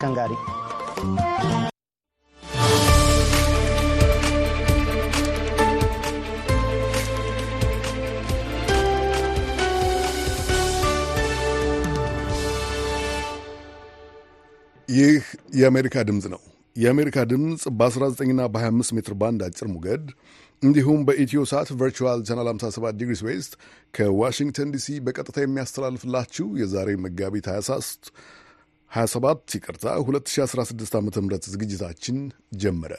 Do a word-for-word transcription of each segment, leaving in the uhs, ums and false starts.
ካንጋሪ ይህ የአሜሪካ ድምፅ ነው። የአሜሪካ ድምፅ በ19ና በ25 ሜትር ባንድ አጭር ሞገድ እንዲሁም በኢትዮ ሳት ቨርቹዋል ቻናል ሃምሳ ሰባት ዲግሪስ ዌስት ከዋሽንግተን ዲሲ በቀጥታ የሚያስተላልፍላችሁ የዛሬ መጋቢት ሃያ ሰባት ይቅርታ ሁለት ሺህ አስራ ስድስት ዓ ም ዝግጅታችን ጀመረ።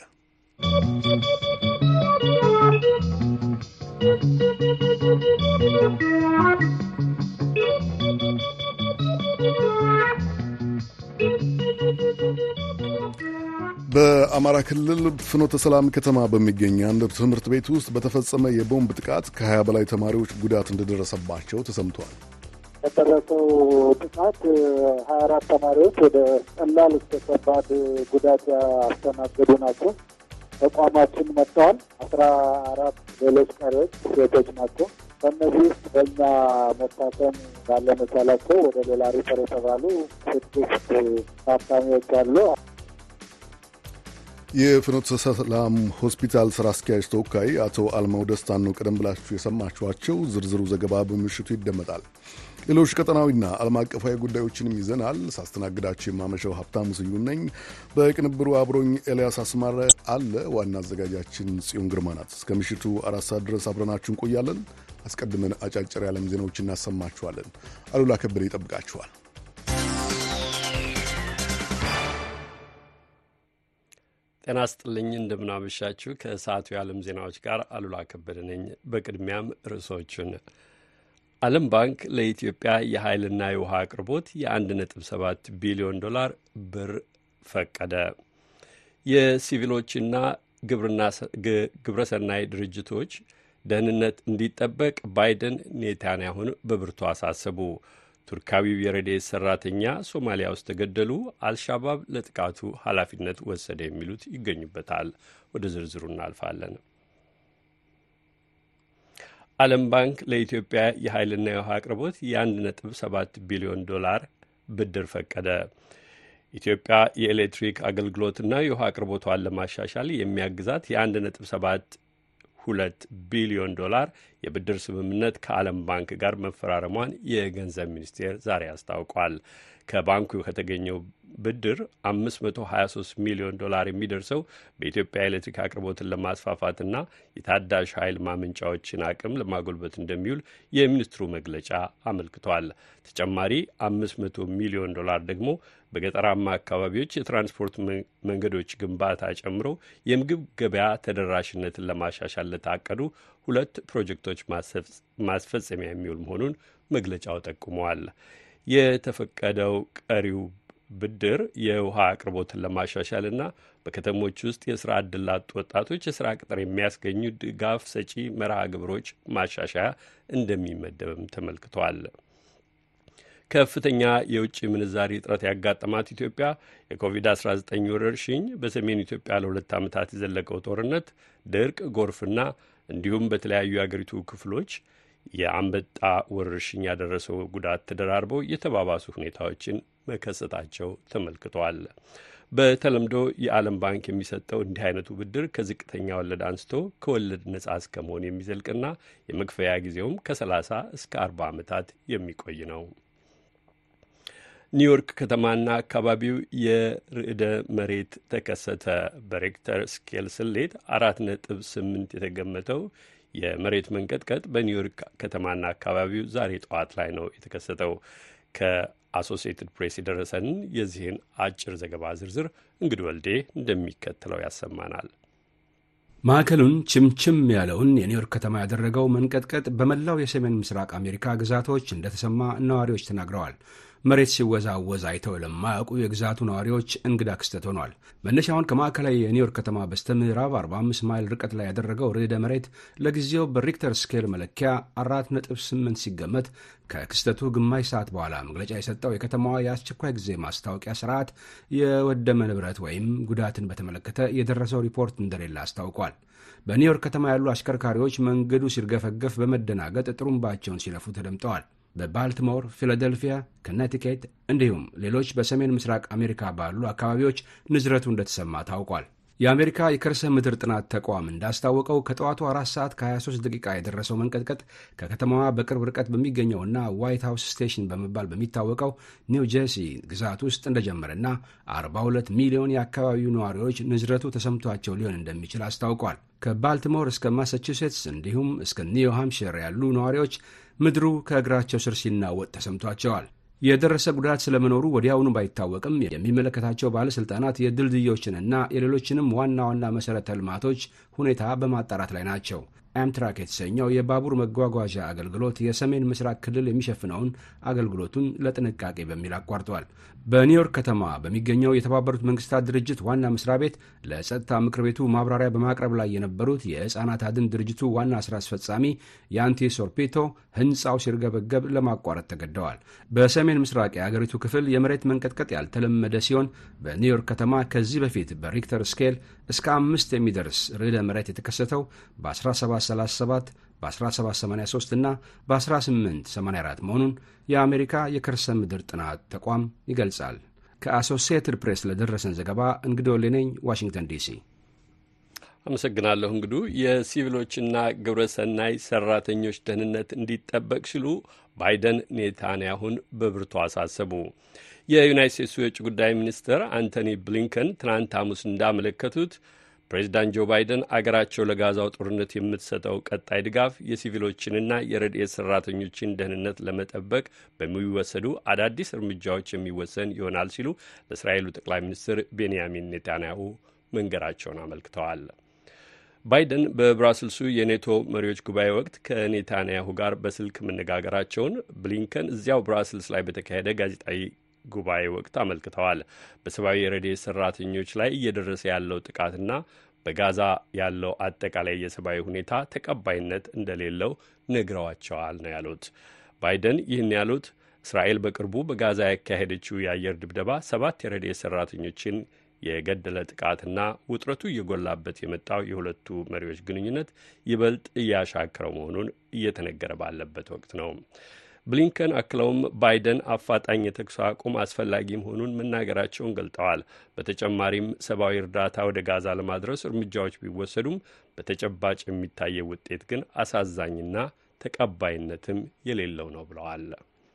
በአማራ ክልል ፍኖተ ሰላም ከተማ በሚገኝ አንድ ትምህርት ቤት ውስጥ በተፈጸመ የቦምብ ጥቃት ከሀያ በላይ ተማሪዎች ጉዳት እንደደረሰባቸው ተሰምቷል። በደረሰው ጥቃት ሀያ አራት ተማሪዎች ወደ ቀላል እስከ ከባድ ጉዳት ያስተናገዱ ናቸው። ተቋማችን መጥተዋል። አስራ አራት ሌሎች ቀሪዎች ሴቶች ናቸው። በእነዚህ ውስጥ በእኛ መታከም ባለመቻላቸው ወደ ሌላ ሪፈር የተባሉ ስድስት ታካሚዎች አሉ። የፍኖተ ሰላም ሆስፒታል ስራ አስኪያጅ ተወካይ አቶ አልማው ደስታን ነው ቀደም ብላችሁ የሰማችኋቸው። ዝርዝሩ ዘገባ በምሽቱ ይደመጣል። ሌሎች ቀጠናዊና ዓለም አቀፋዊ ጉዳዮችንም ይዘናል። ሳስተናግዳችሁ የማመሻው ሀብታሙ ስዩም ነኝ። በቅንብሩ አብሮኝ ኤልያስ አስማረ አለ። ዋና አዘጋጃችን ጽዮን ግርማ ናት። እስከ ምሽቱ አራት ሰዓት ድረስ አብረናችሁ እንቆያለን። አስቀድመን አጫጭር የዓለም ዜናዎች እናሰማችኋለን። አሉላ ከበደ ይጠብቃችኋል። ጤና ይስጥልኝ፣ እንደምናመሻችሁ። ከሰዓቱ የዓለም ዜናዎች ጋር አሉላ ከበደ ነኝ። በቅድሚያም ርዕሶቹን። ዓለም ባንክ ለኢትዮጵያ የኃይልና የውሃ አቅርቦት የአንድ ነጥብ ሰባት ቢሊዮን ዶላር ብር ፈቀደ። የሲቪሎችና ግብረሰናይ ድርጅቶች ደህንነት እንዲጠበቅ ባይደን ኔታንያሁን በብርቱ አሳሰቡ። ቱርካዊው የረድኤት ሰራተኛ ሶማሊያ ውስጥ ተገደሉ። አልሻባብ ለጥቃቱ ኃላፊነት ወሰደ የሚሉት ይገኙበታል። ወደ ዝርዝሩ እናልፋለን። ዓለም ባንክ ለኢትዮጵያ የኃይልና የውሃ አቅርቦት የአንድ ነጥብ ሰባት ቢሊዮን ዶላር ብድር ፈቀደ። ኢትዮጵያ የኤሌክትሪክ አገልግሎትና የውሃ አቅርቦቷን ለማሻሻል የሚያግዛት የአንድ ነጥብ ሰባት ሁለት ቢሊዮን ዶላር የብድር ስምምነት ከዓለም ባንክ ጋር መፈራረሟን የገንዘብ ሚኒስቴር ዛሬ አስታውቋል። ከባንኩ ከተገኘው ብድር አምስት መቶ ሀያ ሶስት ሚሊዮን ዶላር የሚደርሰው በኢትዮጵያ ኤሌክትሪክ አቅርቦትን ለማስፋፋትና የታዳሽ ኃይል ማመንጫዎችን አቅም ለማጎልበት እንደሚውል የሚኒስትሩ መግለጫ አመልክቷል። ተጨማሪ አምስት መቶ ሚሊዮን ዶላር ደግሞ በገጠራማ አካባቢዎች የትራንስፖርት መንገዶች ግንባታ ጨምሮ የምግብ ገበያ ተደራሽነትን ለማሻሻል ለታቀዱ ሁለት ፕሮጀክቶች ማስፈጸሚያ የሚውል መሆኑን መግለጫው ጠቁመዋል። የተፈቀደው ቀሪው ብድር የውሃ አቅርቦትን ለማሻሻልና በከተሞች ውስጥ የስራ ዕድል ላጡ ወጣቶች የስራ ቅጥር የሚያስገኙ ድጋፍ ሰጪ መርሃ ግብሮች ማሻሻያ እንደሚመደብም ተመልክቷል። ከፍተኛ የውጭ ምንዛሪ እጥረት ያጋጠማት ኢትዮጵያ የኮቪድ አስራ ዘጠኝ ወረርሽኝ፣ በሰሜን ኢትዮጵያ ለሁለት ዓመታት የዘለቀው ጦርነት፣ ድርቅ፣ ጎርፍና እንዲሁም በተለያዩ የአገሪቱ ክፍሎች የአንበጣ ወረርሽኝ ያደረሰው ጉዳት ተደራርበው የተባባሱ ሁኔታዎችን መከሰታቸው ተመልክቷል። በተለምዶ የዓለም ባንክ የሚሰጠው እንዲህ አይነቱ ብድር ከዝቅተኛ ወለድ አንስቶ ከወለድ ነጻ እስከ መሆን የሚዘልቅና የመክፈያ ጊዜውም ከሰላሳ እስከ አርባ ዓመታት የሚቆይ ነው። ኒውዮርክ ከተማና አካባቢው የርዕደ መሬት ተከሰተ። በሬክተር ስኬል ስሌት አራት ነጥብ ስምንት የተገመተው የመሬት መንቀጥቀጥ በኒውዮርክ ከተማና አካባቢው ዛሬ ጠዋት ላይ ነው የተከሰተው። ከአሶሲኤትድ ፕሬስ የደረሰንን የዚህን አጭር ዘገባ ዝርዝር እንግዲህ ወልዴ እንደሚከተለው ያሰማናል። ማዕከሉን ችምችም ያለውን የኒውዮርክ ከተማ ያደረገው መንቀጥቀጥ በመላው የሰሜን ምስራቅ አሜሪካ ግዛቶች እንደተሰማ ነዋሪዎች ተናግረዋል። መሬት ሲወዛወዝ አይተው ለማያውቁ የግዛቱ ነዋሪዎች እንግዳ ክስተት ሆኗል። መነሻውን ከማዕከላዊ የኒውዮርክ ከተማ በስተ ምዕራብ አርባ አምስት ማይል ርቀት ላይ ያደረገው ርዕደ መሬት ለጊዜው በሪክተር ስኬል መለኪያ አራት ነጥብ ስምንት ሲገመት ከክስተቱ ግማሽ ሰዓት በኋላ መግለጫ የሰጠው የከተማዋ የአስቸኳይ ጊዜ ማስታወቂያ ስርዓት የወደመ ንብረት ወይም ጉዳትን በተመለከተ የደረሰው ሪፖርት እንደሌለ አስታውቋል። በኒውዮርክ ከተማ ያሉ አሽከርካሪዎች መንገዱ ሲርገፈገፍ በመደናገጥ ጥሩምባቸውን ሲነፉ ተደምጠዋል። በባልቲሞር፣ ፊላደልፊያ፣ ኮኔቲኬት እንዲሁም ሌሎች በሰሜን ምስራቅ አሜሪካ ባሉ አካባቢዎች ንዝረቱ እንደተሰማ ታውቋል። የአሜሪካ የከርሰ ምድር ጥናት ተቋም እንዳስታወቀው ከጠዋቱ አራት ሰዓት ከ23 ደቂቃ የደረሰው መንቀጥቀጥ ከከተማዋ በቅርብ ርቀት በሚገኘውና ዋይት ሃውስ ስቴሽን በመባል በሚታወቀው ኒው ጀርሲ ግዛት ውስጥ እንደጀመረና አርባ ሁለት ሚሊዮን የአካባቢው ነዋሪዎች ንዝረቱ ተሰምቷቸው ሊሆን እንደሚችል አስታውቋል። ከባልቲሞር እስከ ማሳቹሴትስ እንዲሁም እስከ ኒው ሃምፕሽር ያሉ ነዋሪዎች ምድሩ ከእግራቸው ስር ሲናወጥ ተሰምቷቸዋል። የደረሰ ጉዳት ስለመኖሩ ወዲያውኑ ባይታወቅም የሚመለከታቸው ባለሥልጣናት የድልድዮችንና የሌሎችንም ዋና ዋና መሠረተ ልማቶች ሁኔታ በማጣራት ላይ ናቸው። አምትራክ የተሰኘው የባቡር መጓጓዣ አገልግሎት የሰሜን ምስራቅ ክልል የሚሸፍነውን አገልግሎቱን ለጥንቃቄ በሚል አቋርጧል። በኒውዮርክ ከተማ በሚገኘው የተባበሩት መንግስታት ድርጅት ዋና መስሪያ ቤት ለጸጥታ ምክር ቤቱ ማብራሪያ በማቅረብ ላይ የነበሩት የሕፃናት አድን ድርጅቱ ዋና ሥራ አስፈጻሚ ያንቲ ሶርፒቶ ሕንፃው ሲርገበገብ ለማቋረጥ ተገደዋል። በሰሜን ምስራቅ የአገሪቱ ክፍል የመሬት መንቀጥቀጥ ያልተለመደ ሲሆን በኒውዮርክ ከተማ ከዚህ በፊት በሪክተር ስኬል እስከ አምስት የሚደርስ ርዕደ መሬት የተከሰተው በ17 ሰላሳ ሰባት በ17 ሰማንያ ሶስት እና በ18 ሰማንያ አራት መሆኑን የአሜሪካ የከርሰ ምድር ጥናት ተቋም ይገልጻል። ከአሶሲየትድ ፕሬስ ለደረሰን ዘገባ እንግዶ ሌነኝ ዋሽንግተን ዲሲ። አመሰግናለሁ። እንግዱ የሲቪሎችና ግብረሰናይ ሰራተኞች ደህንነት እንዲጠበቅ ሲሉ ባይደን ኔታንያሁን በብርቱ አሳሰቡ። የዩናይት ስቴትሱ የውጭ ጉዳይ ሚኒስትር አንቶኒ ብሊንከን ትናንት ሐሙስ እንዳመለከቱት ፕሬዚዳንት ጆ ባይደን አገራቸው ለጋዛው ጦርነት የምትሰጠው ቀጣይ ድጋፍ የሲቪሎችንና የረድኤት ሰራተኞችን ደህንነት ለመጠበቅ በሚወሰዱ አዳዲስ እርምጃዎች የሚወሰን ይሆናል ሲሉ ለእስራኤሉ ጠቅላይ ሚኒስትር ቤንያሚን ኔታንያሁ መንገራቸውን አመልክተዋል። ባይደን በብራስልሱ የኔቶ መሪዎች ጉባኤ ወቅት ከኔታንያሁ ጋር በስልክ መነጋገራቸውን ብሊንከን እዚያው ብራስልስ ላይ በተካሄደ ጋዜጣዊ ጉባኤ ወቅት አመልክተዋል። በሰብአዊ የረድኤት ሰራተኞች ላይ እየደረሰ ያለው ጥቃትና በጋዛ ያለው አጠቃላይ የሰብአዊ ሁኔታ ተቀባይነት እንደሌለው ነግረዋቸዋል ነው ያሉት። ባይደን ይህን ያሉት እስራኤል በቅርቡ በጋዛ ያካሄደችው የአየር ድብደባ ሰባት የረድኤት ሰራተኞችን የገደለ ጥቃትና ውጥረቱ እየጎላበት የመጣው የሁለቱ መሪዎች ግንኙነት ይበልጥ እያሻከረው መሆኑን እየተነገረ ባለበት ወቅት ነው። ብሊንከን አክለውም ባይደን አፋጣኝ የተኩስ አቁም አስፈላጊ መሆኑን መናገራቸውን ገልጠዋል። በተጨማሪም ሰብአዊ እርዳታ ወደ ጋዛ ለማድረስ እርምጃዎች ቢወሰዱም በተጨባጭ የሚታየው ውጤት ግን አሳዛኝና ተቀባይነትም የሌለው ነው ብለዋል።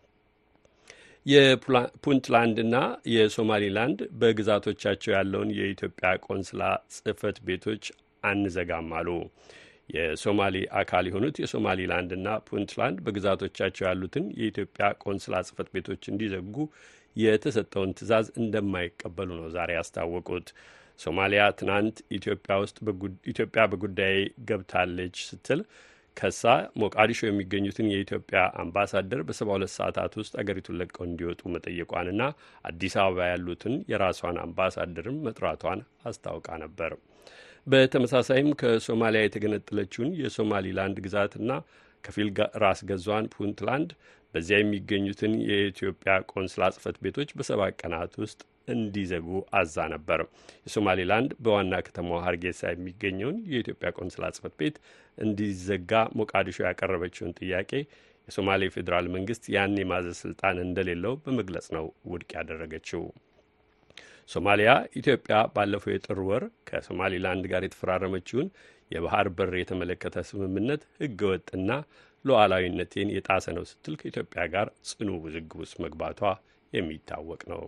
የፑንትላንድና የሶማሊላንድ በግዛቶቻቸው ያለውን የኢትዮጵያ ቆንስላ ጽሕፈት ቤቶች አንዘጋም አሉ። የሶማሌ አካል የሆኑት የሶማሊላንድና ፑንትላንድ በግዛቶቻቸው ያሉትን የኢትዮጵያ ቆንስላ ጽሕፈት ቤቶች እንዲዘጉ የተሰጠውን ትዕዛዝ እንደማይቀበሉ ነው ዛሬ ያስታወቁት። ሶማሊያ ትናንት ኢትዮጵያ ውስጥ ኢትዮጵያ በጉዳይ ገብታለች ስትል ከሳ ሞቃዲሾ የሚገኙትን የኢትዮጵያ አምባሳደር በሰባ ሁለት ሰዓታት ውስጥ አገሪቱን ለቀው እንዲወጡ መጠየቋንና አዲስ አበባ ያሉትን የራሷን አምባሳደርም መጥራቷን አስታውቃ ነበር። በተመሳሳይም ከሶማሊያ የተገነጠለችውን የሶማሊላንድ ግዛትና ከፊል ራስ ገዟን ፑንትላንድ በዚያ የሚገኙትን የኢትዮጵያ ቆንስላ ጽሕፈት ቤቶች በሰባት ቀናት ውስጥ እንዲዘጉ አዛ ነበር። የሶማሊላንድ በዋና ከተማዋ ሀርጌሳ የሚገኘውን የኢትዮጵያ ቆንስላ ጽሕፈት ቤት እንዲዘጋ ሞቃዲሾ ያቀረበችውን ጥያቄ የሶማሌ ፌዴራል መንግስት ያን የማዘዝ ስልጣን እንደሌለው በመግለጽ ነው ውድቅ ያደረገችው። ሶማሊያ ኢትዮጵያ ባለፈው የጥር ወር ከሶማሊላንድ ጋር የተፈራረመችውን የባህር በር የተመለከተ ስምምነት ህገወጥና ሉዓላዊነቴን የጣሰ ነው ስትል ከኢትዮጵያ ጋር ጽኑ ውዝግብ ውስጥ መግባቷ የሚታወቅ ነው።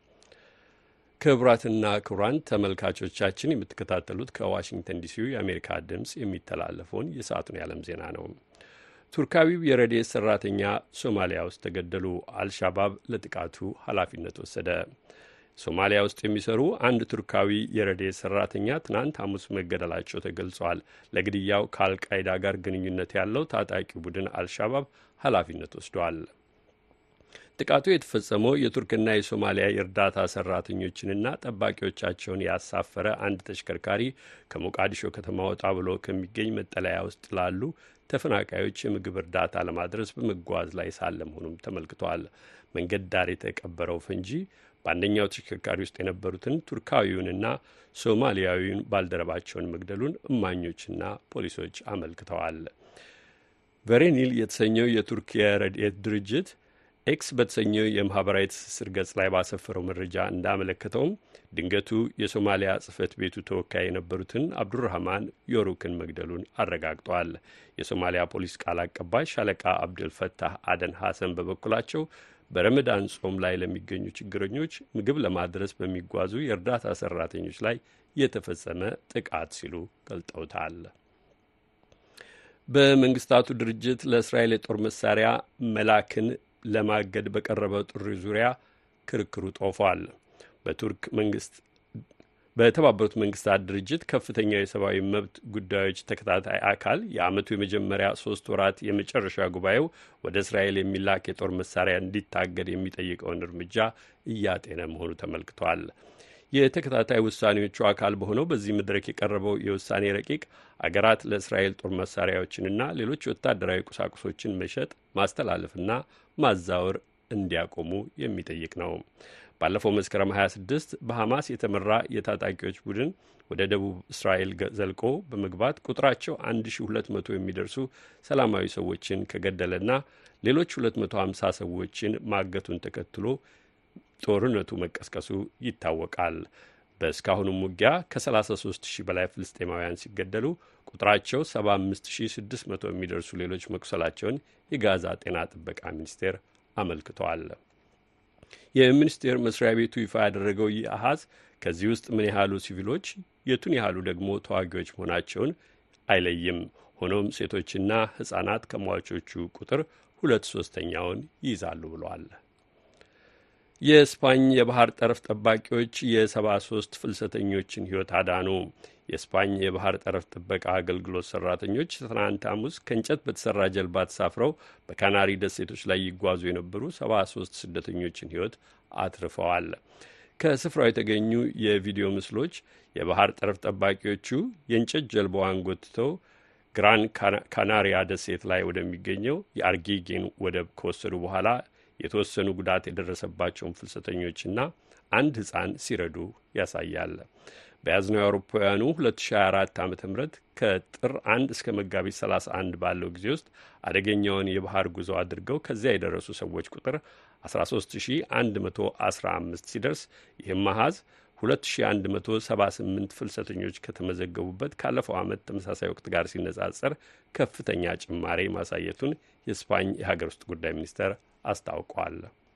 ክቡራትና ክቡራን ተመልካቾቻችን የምትከታተሉት ከዋሽንግተን ዲሲ የአሜሪካ ድምፅ የሚተላለፈውን የሰዓቱን የዓለም ዜና ነው። ቱርካዊው የረድኤት ሰራተኛ ሶማሊያ ውስጥ ተገደሉ። አልሻባብ ለጥቃቱ ኃላፊነት ወሰደ። ሶማሊያ ውስጥ የሚሰሩ አንድ ቱርካዊ የረድኤት ሰራተኛ ትናንት ሐሙስ መገደላቸው ተገልጿል። ለግድያው ከአልቃይዳ ጋር ግንኙነት ያለው ታጣቂ ቡድን አልሻባብ ኃላፊነት ወስዷል። ጥቃቱ የተፈጸመው የቱርክና የሶማሊያ የእርዳታ ሰራተኞችንና ጠባቂዎቻቸውን ያሳፈረ አንድ ተሽከርካሪ ከሞቃዲሾ ከተማ ወጣ ብሎ ከሚገኝ መጠለያ ውስጥ ላሉ ተፈናቃዮች የምግብ እርዳታ ለማድረስ በመጓዝ ላይ ሳለ መሆኑም ተመልክቷል። መንገድ ዳር የተቀበረው ፈንጂ በአንደኛው ተሽከርካሪ ውስጥ የነበሩትን ቱርካዊውንና ሶማሊያዊውን ባልደረባቸውን መግደሉን እማኞችና ፖሊሶች አመልክተዋል። ቨሬኒል የተሰኘው የቱርክ የረድኤት ድርጅት ኤክስ በተሰኘው የማኅበራዊ ትስስር ገጽ ላይ ባሰፈረው መረጃ እንዳመለከተውም ድንገቱ የሶማሊያ ጽሕፈት ቤቱ ተወካይ የነበሩትን አብዱራህማን ዮሩክን መግደሉን አረጋግጧል። የሶማሊያ ፖሊስ ቃል አቀባይ ሻለቃ አብደልፈታህ አደን ሐሰን በበኩላቸው በረመዳን ጾም ላይ ለሚገኙ ችግረኞች ምግብ ለማድረስ በሚጓዙ የእርዳታ ሠራተኞች ላይ የተፈጸመ ጥቃት ሲሉ ገልጠውታል። በመንግስታቱ ድርጅት ለእስራኤል የጦር መሳሪያ መላክን ለማገድ በቀረበው ጥሪ ዙሪያ ክርክሩ ጦፏል። በቱርክ መንግስት በተባበሩት መንግስታት ድርጅት ከፍተኛው የሰብአዊ መብት ጉዳዮች ተከታታይ አካል የዓመቱ የመጀመሪያ ሶስት ወራት የመጨረሻ ጉባኤው ወደ እስራኤል የሚላክ የጦር መሳሪያ እንዲታገድ የሚጠይቀውን እርምጃ እያጤነ መሆኑ ተመልክቷል። የተከታታይ ውሳኔዎቹ አካል በሆነው በዚህ መድረክ የቀረበው የውሳኔ ረቂቅ አገራት ለእስራኤል ጦር መሳሪያዎችንና ሌሎች ወታደራዊ ቁሳቁሶችን መሸጥ፣ ማስተላለፍና ማዛወር እንዲያቆሙ የሚጠይቅ ነው። ባለፈው መስከረም ሀያ ስድስት በሐማስ የተመራ የታጣቂዎች ቡድን ወደ ደቡብ እስራኤል ዘልቆ በመግባት ቁጥራቸው አንድ ሺ ሁለት መቶ የሚደርሱ ሰላማዊ ሰዎችን ከገደለና ሌሎች ሁለት መቶ ሀምሳ ሰዎችን ማገቱን ተከትሎ ጦርነቱ መቀስቀሱ ይታወቃል። በእስካሁኑም ውጊያ ከ33 ሺህ በላይ ፍልስጤማውያን ሲገደሉ ቁጥራቸው ሰባ አምስት ሺህ ስድስት መቶ የሚደርሱ ሌሎች መቁሰላቸውን የጋዛ ጤና ጥበቃ ሚኒስቴር አመልክቷል። የሚኒስቴር መስሪያ ቤቱ ይፋ ያደረገው ይህ አሃዝ ከዚህ ውስጥ ምን ያህሉ ሲቪሎች፣ የቱን ያህሉ ደግሞ ተዋጊዎች መሆናቸውን አይለይም። ሆኖም ሴቶችና ሕፃናት ከሟቾቹ ቁጥር ሁለት ሶስተኛውን ይይዛሉ ብሏል። የስፓኝ የባህር ጠረፍ ጠባቂዎች የሰባ ሶስት ፍልሰተኞችን ሕይወት አዳኑ። የስፓኝ የባህር ጠረፍ ጥበቃ አገልግሎት ሰራተኞች ትናንት ሐሙስ ከእንጨት በተሰራ ጀልባ ተሳፍረው በካናሪ ደሴቶች ላይ ይጓዙ የነበሩ ሰባ ሶስት ስደተኞችን ሕይወት አትርፈዋል። ከስፍራው የተገኙ የቪዲዮ ምስሎች የባህር ጠረፍ ጠባቂዎቹ የእንጨት ጀልባዋን ጎትተው ግራን ካናሪያ ደሴት ላይ ወደሚገኘው የአርጌጌን ወደብ ከወሰዱ በኋላ የተወሰኑ ጉዳት የደረሰባቸውን ፍልሰተኞችና አንድ ሕፃን ሲረዱ ያሳያል። በያዝነው የአውሮፓውያኑ ሁለት ሺ ሀያ አራት ዓ ም ከጥር አንድ እስከ መጋቢት ሰላሳ አንድ ባለው ጊዜ ውስጥ አደገኛውን የባህር ጉዞ አድርገው ከዚያ የደረሱ ሰዎች ቁጥር አስራ ሶስት ሺ አንድ መቶ አስራ አምስት ሲደርስ ይህም አሃዝ ሁለት ሺ አንድ መቶ ሰባ ስምንት ፍልሰተኞች ከተመዘገቡበት ካለፈው ዓመት ተመሳሳይ ወቅት ጋር ሲነጻጸር ከፍተኛ ጭማሬ ማሳየቱን የስፓኝ የሀገር ውስጥ ጉዳይ ሚኒስቴር አስታውቋል።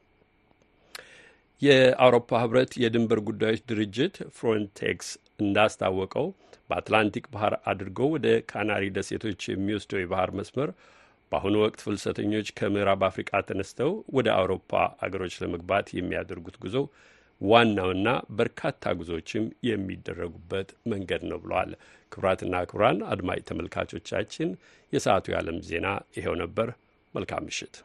የአውሮፓ ህብረት የድንበር ጉዳዮች ድርጅት ፍሮንቴክስ እንዳስታወቀው በአትላንቲክ ባህር አድርገው ወደ ካናሪ ደሴቶች የሚወስደው የባህር መስመር በአሁኑ ወቅት ፍልሰተኞች ከምዕራብ አፍሪቃ ተነስተው ወደ አውሮፓ አገሮች ለመግባት የሚያደርጉት ጉዞ ዋናውና በርካታ ጉዞዎችም የሚደረጉበት መንገድ ነው ብለዋል። ክቡራትና ክቡራን አድማጭ ተመልካቾቻችን የሰዓቱ የዓለም ዜና ይኸው ነበር። መልካም ምሽት።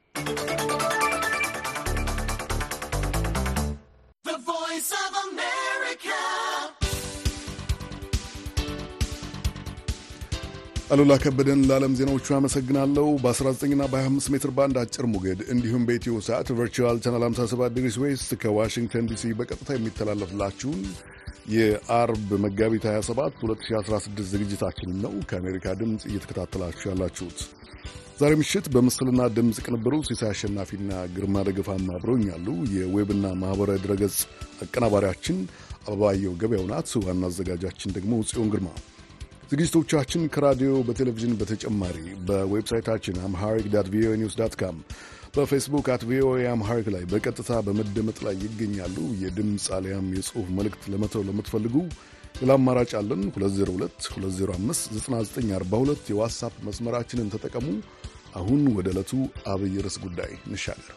አሉላ ከበደን ለዓለም ዜናዎቹ አመሰግናለሁ። በ19ና በ25 ሜትር ባንድ አጭር ሞገድ እንዲሁም በኢትዮ ሰዓት ቨርቹዋል ቻናል ሃምሳ ሰባት ዲግሪ ዌስት ከዋሽንግተን ዲሲ በቀጥታ የሚተላለፍላችሁን የአርብ መጋቢት ሃያ ሰባት ሁለት ሺህ አስራ ስድስት ዝግጅታችን ነው ከአሜሪካ ድምፅ እየተከታተላችሁ ያላችሁት። ዛሬ ምሽት በምስልና ድምፅ ቅንብሩ ሲሳይ አሸናፊና ግርማ ደገፋም አብረውኛሉ። የዌብና ማኅበራዊ ድረገጽ አቀናባሪያችን አበባየው ገበያው ናት። ዋና አዘጋጃችን ደግሞ ጽዮን ግርማ። ዝግጅቶቻችን ከራዲዮ በቴሌቪዥን በተጨማሪ በዌብሳይታችን አምሃሪክ ዳት ቪኦኤ ኒውስ ዳት ካም በፌስቡክ አት ቪኦኤ አምሃሪክ ላይ በቀጥታ በመደመጥ ላይ ይገኛሉ። የድምፅ አሊያም የጽሑፍ መልእክት ለመተው ለምትፈልጉ ሌላ አማራጭ አለን። ሁለት ዜሮ ሁለት ሁለት ዜሮ አምስት ዘጠና ዘጠኝ አርባ ሁለት የዋትስአፕ መስመራችንን ተጠቀሙ። አሁን ወደ ዕለቱ አብይ ርዕስ ጉዳይ እንሻገር።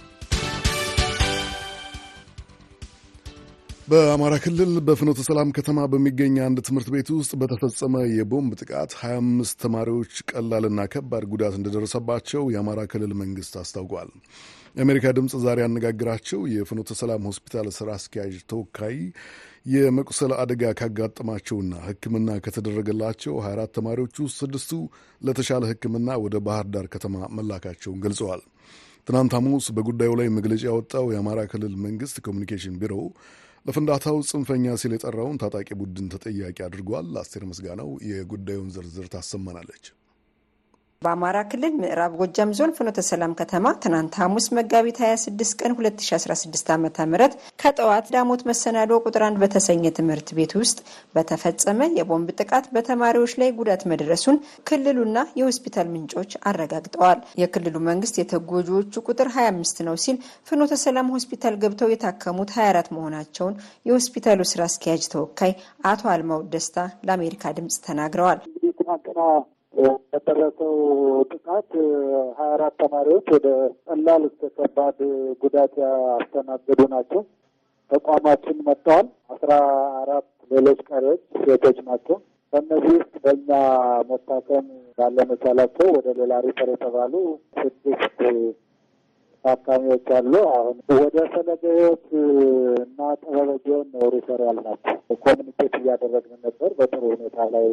በአማራ ክልል በፍኖተ ሰላም ከተማ በሚገኝ አንድ ትምህርት ቤት ውስጥ በተፈጸመ የቦምብ ጥቃት ሀያ አምስት ተማሪዎች ቀላልና ከባድ ጉዳት እንደደረሰባቸው የአማራ ክልል መንግስት አስታውቋል። የአሜሪካ ድምፅ ዛሬ ያነጋግራቸው የፍኖተ ሰላም ሆስፒታል ስራ አስኪያጅ ተወካይ የመቁሰል አደጋ ካጋጠማቸውና ሕክምና ከተደረገላቸው ሀያ አራት ተማሪዎች ውስጥ ስድስቱ ለተሻለ ሕክምና ወደ ባህር ዳር ከተማ መላካቸውን ገልጸዋል። ትናንት ሐሙስ በጉዳዩ ላይ መግለጫ ያወጣው የአማራ ክልል መንግስት ኮሚኒኬሽን ቢሮ ለፍንዳታው ጽንፈኛ ሲል የጠራውን ታጣቂ ቡድን ተጠያቂ አድርጓል። አስቴር ምስጋናው የጉዳዩን ዝርዝር ታሰማናለች። በአማራ ክልል ምዕራብ ጎጃም ዞን ፍኖተ ሰላም ከተማ ትናንት ሐሙስ መጋቢት ሃያ ስድስት ቀን ሁለት ሺ አስራ ስድስት ዓ.ም ከጠዋት ዳሞት መሰናዶ ቁጥር አንድ በተሰኘ ትምህርት ቤት ውስጥ በተፈጸመ የቦምብ ጥቃት በተማሪዎች ላይ ጉዳት መድረሱን ክልሉና የሆስፒታል ምንጮች አረጋግጠዋል። የክልሉ መንግስት የተጎጂዎቹ ቁጥር ሀያ አምስት ነው ሲል ፍኖተ ሰላም ሆስፒታል ገብተው የታከሙት ሀያ አራት መሆናቸውን የሆስፒታሉ ስራ አስኪያጅ ተወካይ አቶ አልማው ደስታ ለአሜሪካ ድምጽ ተናግረዋል። በደረሰው ጥቃት ሀያ አራት ተማሪዎች ወደ ቀላል እስከ ከባድ ጉዳት ያስተናገዱ ናቸው። ተቋማችን መጥተዋል። አስራ አራት ሌሎች ቀሪዎች ሴቶች ናቸው። በእነዚህ ውስጥ በእኛ መታከም ባለመቻላቸው ወደ ሌላ ሪፈር የተባሉ ስድስት ታካሚዎች አሉ። አሁን ወደ ፈለገ ሕይወት እና ጠበበጊዮን ነው ሪፈር ያልናቸው። ኮሚኒኬት እያደረግን ነበር። በጥሩ ሁኔታ ላይ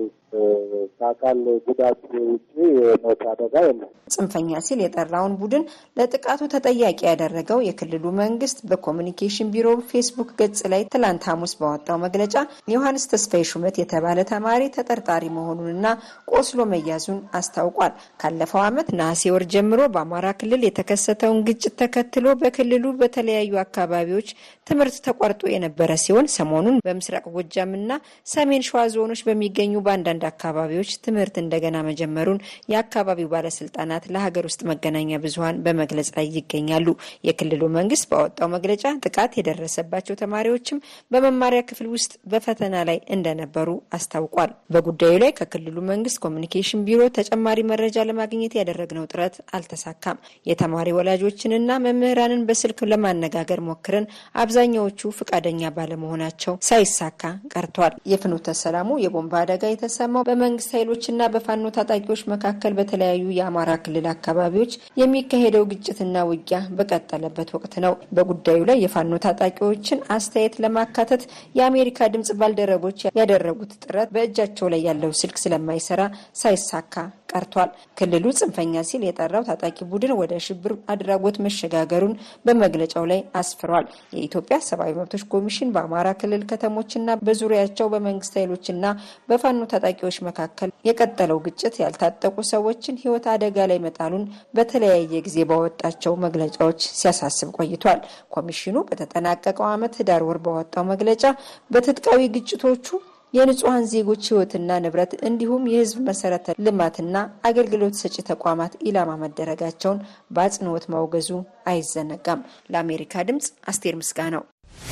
ከአካል ጉዳት ውጭ የሞት አደጋ የለም። ጽንፈኛ ሲል የጠራውን ቡድን ለጥቃቱ ተጠያቂ ያደረገው የክልሉ መንግስት በኮሚኒኬሽን ቢሮ ፌስቡክ ገጽ ላይ ትላንት ሐሙስ ባወጣው መግለጫ ዮሐንስ ተስፋዬ ሹመት የተባለ ተማሪ ተጠርጣሪ መሆኑንና ቆስሎ መያዙን አስታውቋል። ካለፈው ዓመት ነሐሴ ወር ጀምሮ በአማራ ክልል የተከሰተውን ግጭት ተከትሎ በክልሉ በተለያዩ አካባቢዎች ትምህርት ተቋርጦ የነበረ ሲሆን ሰሞኑን በምስራቅ ጎጃምና ሰሜን ሸዋ ዞኖች በሚገኙ በአንዳንድ አካባቢዎች ትምህርት እንደገና መጀመሩን የአካባቢው ባለስልጣናት ለሀገር ውስጥ መገናኛ ብዙሃን በመግለጽ ላይ ይገኛሉ። የክልሉ መንግስት ባወጣው መግለጫ ጥቃት የደረሰባቸው ተማሪዎችም በመማሪያ ክፍል ውስጥ በፈተና ላይ እንደነበሩ አስታውቋል። በጉዳዩ ላይ ከክልሉ መንግስት ኮሚኒኬሽን ቢሮ ተጨማሪ መረጃ ለማግኘት ያደረግነው ጥረት አልተሳካም። የተማሪ ወላጆችንና መምህራንን በስልክ ለማነጋገር ሞክረን አብዛኛዎቹ ፈቃደኛ ባለመሆናቸው ሳይሳካ ቀርቷል። የፍኖተ ሰላሙ የቦምብ አደጋ የተሰማው በመንግስት ኃይሎችና በፋኖ ታጣቂዎች መካከል በተለያዩ የአማራ ክልል አካባቢዎች የሚካሄደው ግጭትና ውጊያ በቀጠለበት ወቅት ነው። በጉዳዩ ላይ የፋኖ ታጣቂዎችን አስተያየት ለማካተት የአሜሪካ ድምጽ ባልደረቦች ያደረጉት ጥረት በእጃቸው ላይ ያለው ስልክ ስለማይሰራ ሳይሳካ ቀርቷል። ክልሉ ጽንፈኛ ሲል የጠራው ታጣቂ ቡድን ወደ ሽብር አድራጎት መሸጋገሩን በመግለጫው ላይ አስፍሯል። የኢትዮጵያ ሰብአዊ መብቶች ኮሚሽን በአማራ ክልል ከተሞችና በዙሪያቸው በመንግስት ኃይሎችና በፋኖ ታጣቂዎች መካከል የቀጠለው ግጭት ያልታጠቁ ሰዎችን ሕይወት አደጋ ላይ መጣሉን በተለያየ ጊዜ ባወጣቸው መግለጫዎች ሲያሳስብ ቆይቷል። ኮሚሽኑ በተጠናቀቀው ዓመት ህዳር ወር ባወጣው መግለጫ በትጥቃዊ ግጭቶቹ የንጹሃን ዜጎች ሕይወትና ንብረት እንዲሁም የህዝብ መሰረተ ልማትና አገልግሎት ሰጪ ተቋማት ኢላማ መደረጋቸውን በአጽንኦት ማውገዙ አይዘነጋም። ለአሜሪካ ድምጽ አስቴር ምስጋናው።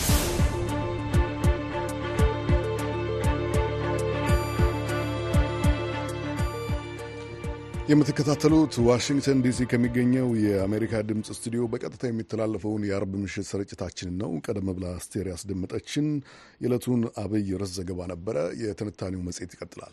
የምትከታተሉት ዋሽንግተን ዲሲ ከሚገኘው የአሜሪካ ድምፅ ስቱዲዮ በቀጥታ የሚተላለፈውን የአርብ ምሽት ስርጭታችን ነው። ቀደም ብላ አስቴር ያስደመጠችን የዕለቱን አብይ ርዕስ ዘገባ ነበረ። የትንታኔው መጽሔት ይቀጥላል።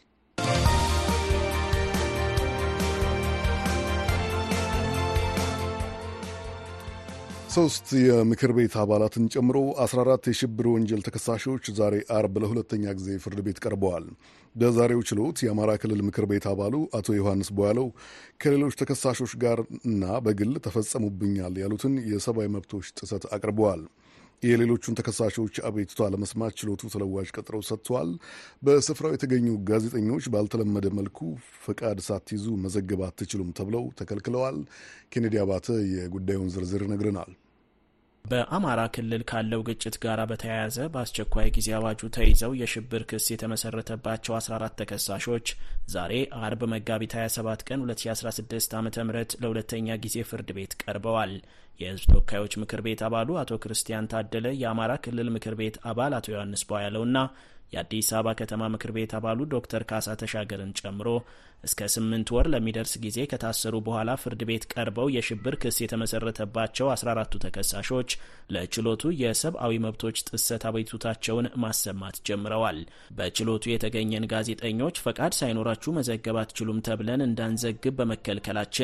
ሶስት የምክር ቤት አባላትን ጨምሮ አስራ አራት የሽብር ወንጀል ተከሳሾች ዛሬ አርብ ለሁለተኛ ጊዜ ፍርድ ቤት ቀርበዋል። በዛሬው ችሎት የአማራ ክልል ምክር ቤት አባሉ አቶ ዮሐንስ ቦያለው ከሌሎች ተከሳሾች ጋር እና በግል ተፈጸሙብኛል ያሉትን የሰብአዊ መብቶች ጥሰት አቅርበዋል። የሌሎቹን ተከሳሾች አቤቱታ ለመስማት ችሎቱ ተለዋጭ ቀጠሮ ሰጥቷል። በስፍራው የተገኙ ጋዜጠኞች ባልተለመደ መልኩ ፈቃድ ሳትይዙ መዘገብ አትችሉም ተብለው ተከልክለዋል። ኬኔዲ አባተ የጉዳዩን ዝርዝር ይነግረናል። በአማራ ክልል ካለው ግጭት ጋር በተያያዘ በአስቸኳይ ጊዜ አዋጁ ተይዘው የሽብር ክስ የተመሰረተባቸው አስራ አራት ተከሳሾች ዛሬ አርብ መጋቢት ሃያ ሰባት ቀን ሁለት ሺ አስራ ስድስት ዓ ም ለሁለተኛ ጊዜ ፍርድ ቤት ቀርበዋል። የሕዝብ ተወካዮች ምክር ቤት አባሉ አቶ ክርስቲያን ታደለ፣ የአማራ ክልል ምክር ቤት አባል አቶ ዮሐንስ ቦያለውና የአዲስ አበባ ከተማ ምክር ቤት አባሉ ዶክተር ካሳ ተሻገርን ጨምሮ እስከ ስምንት ወር ለሚደርስ ጊዜ ከታሰሩ በኋላ ፍርድ ቤት ቀርበው የሽብር ክስ የተመሰረተባቸው አስራ አራቱ ተከሳሾች ለችሎቱ የሰብአዊ መብቶች ጥሰት አቤቱታቸውን ማሰማት ጀምረዋል። በችሎቱ የተገኘን ጋዜጠኞች ፈቃድ ሳይኖራችሁ መዘገብ አትችሉም ተብለን እንዳንዘግብ በመከልከላችን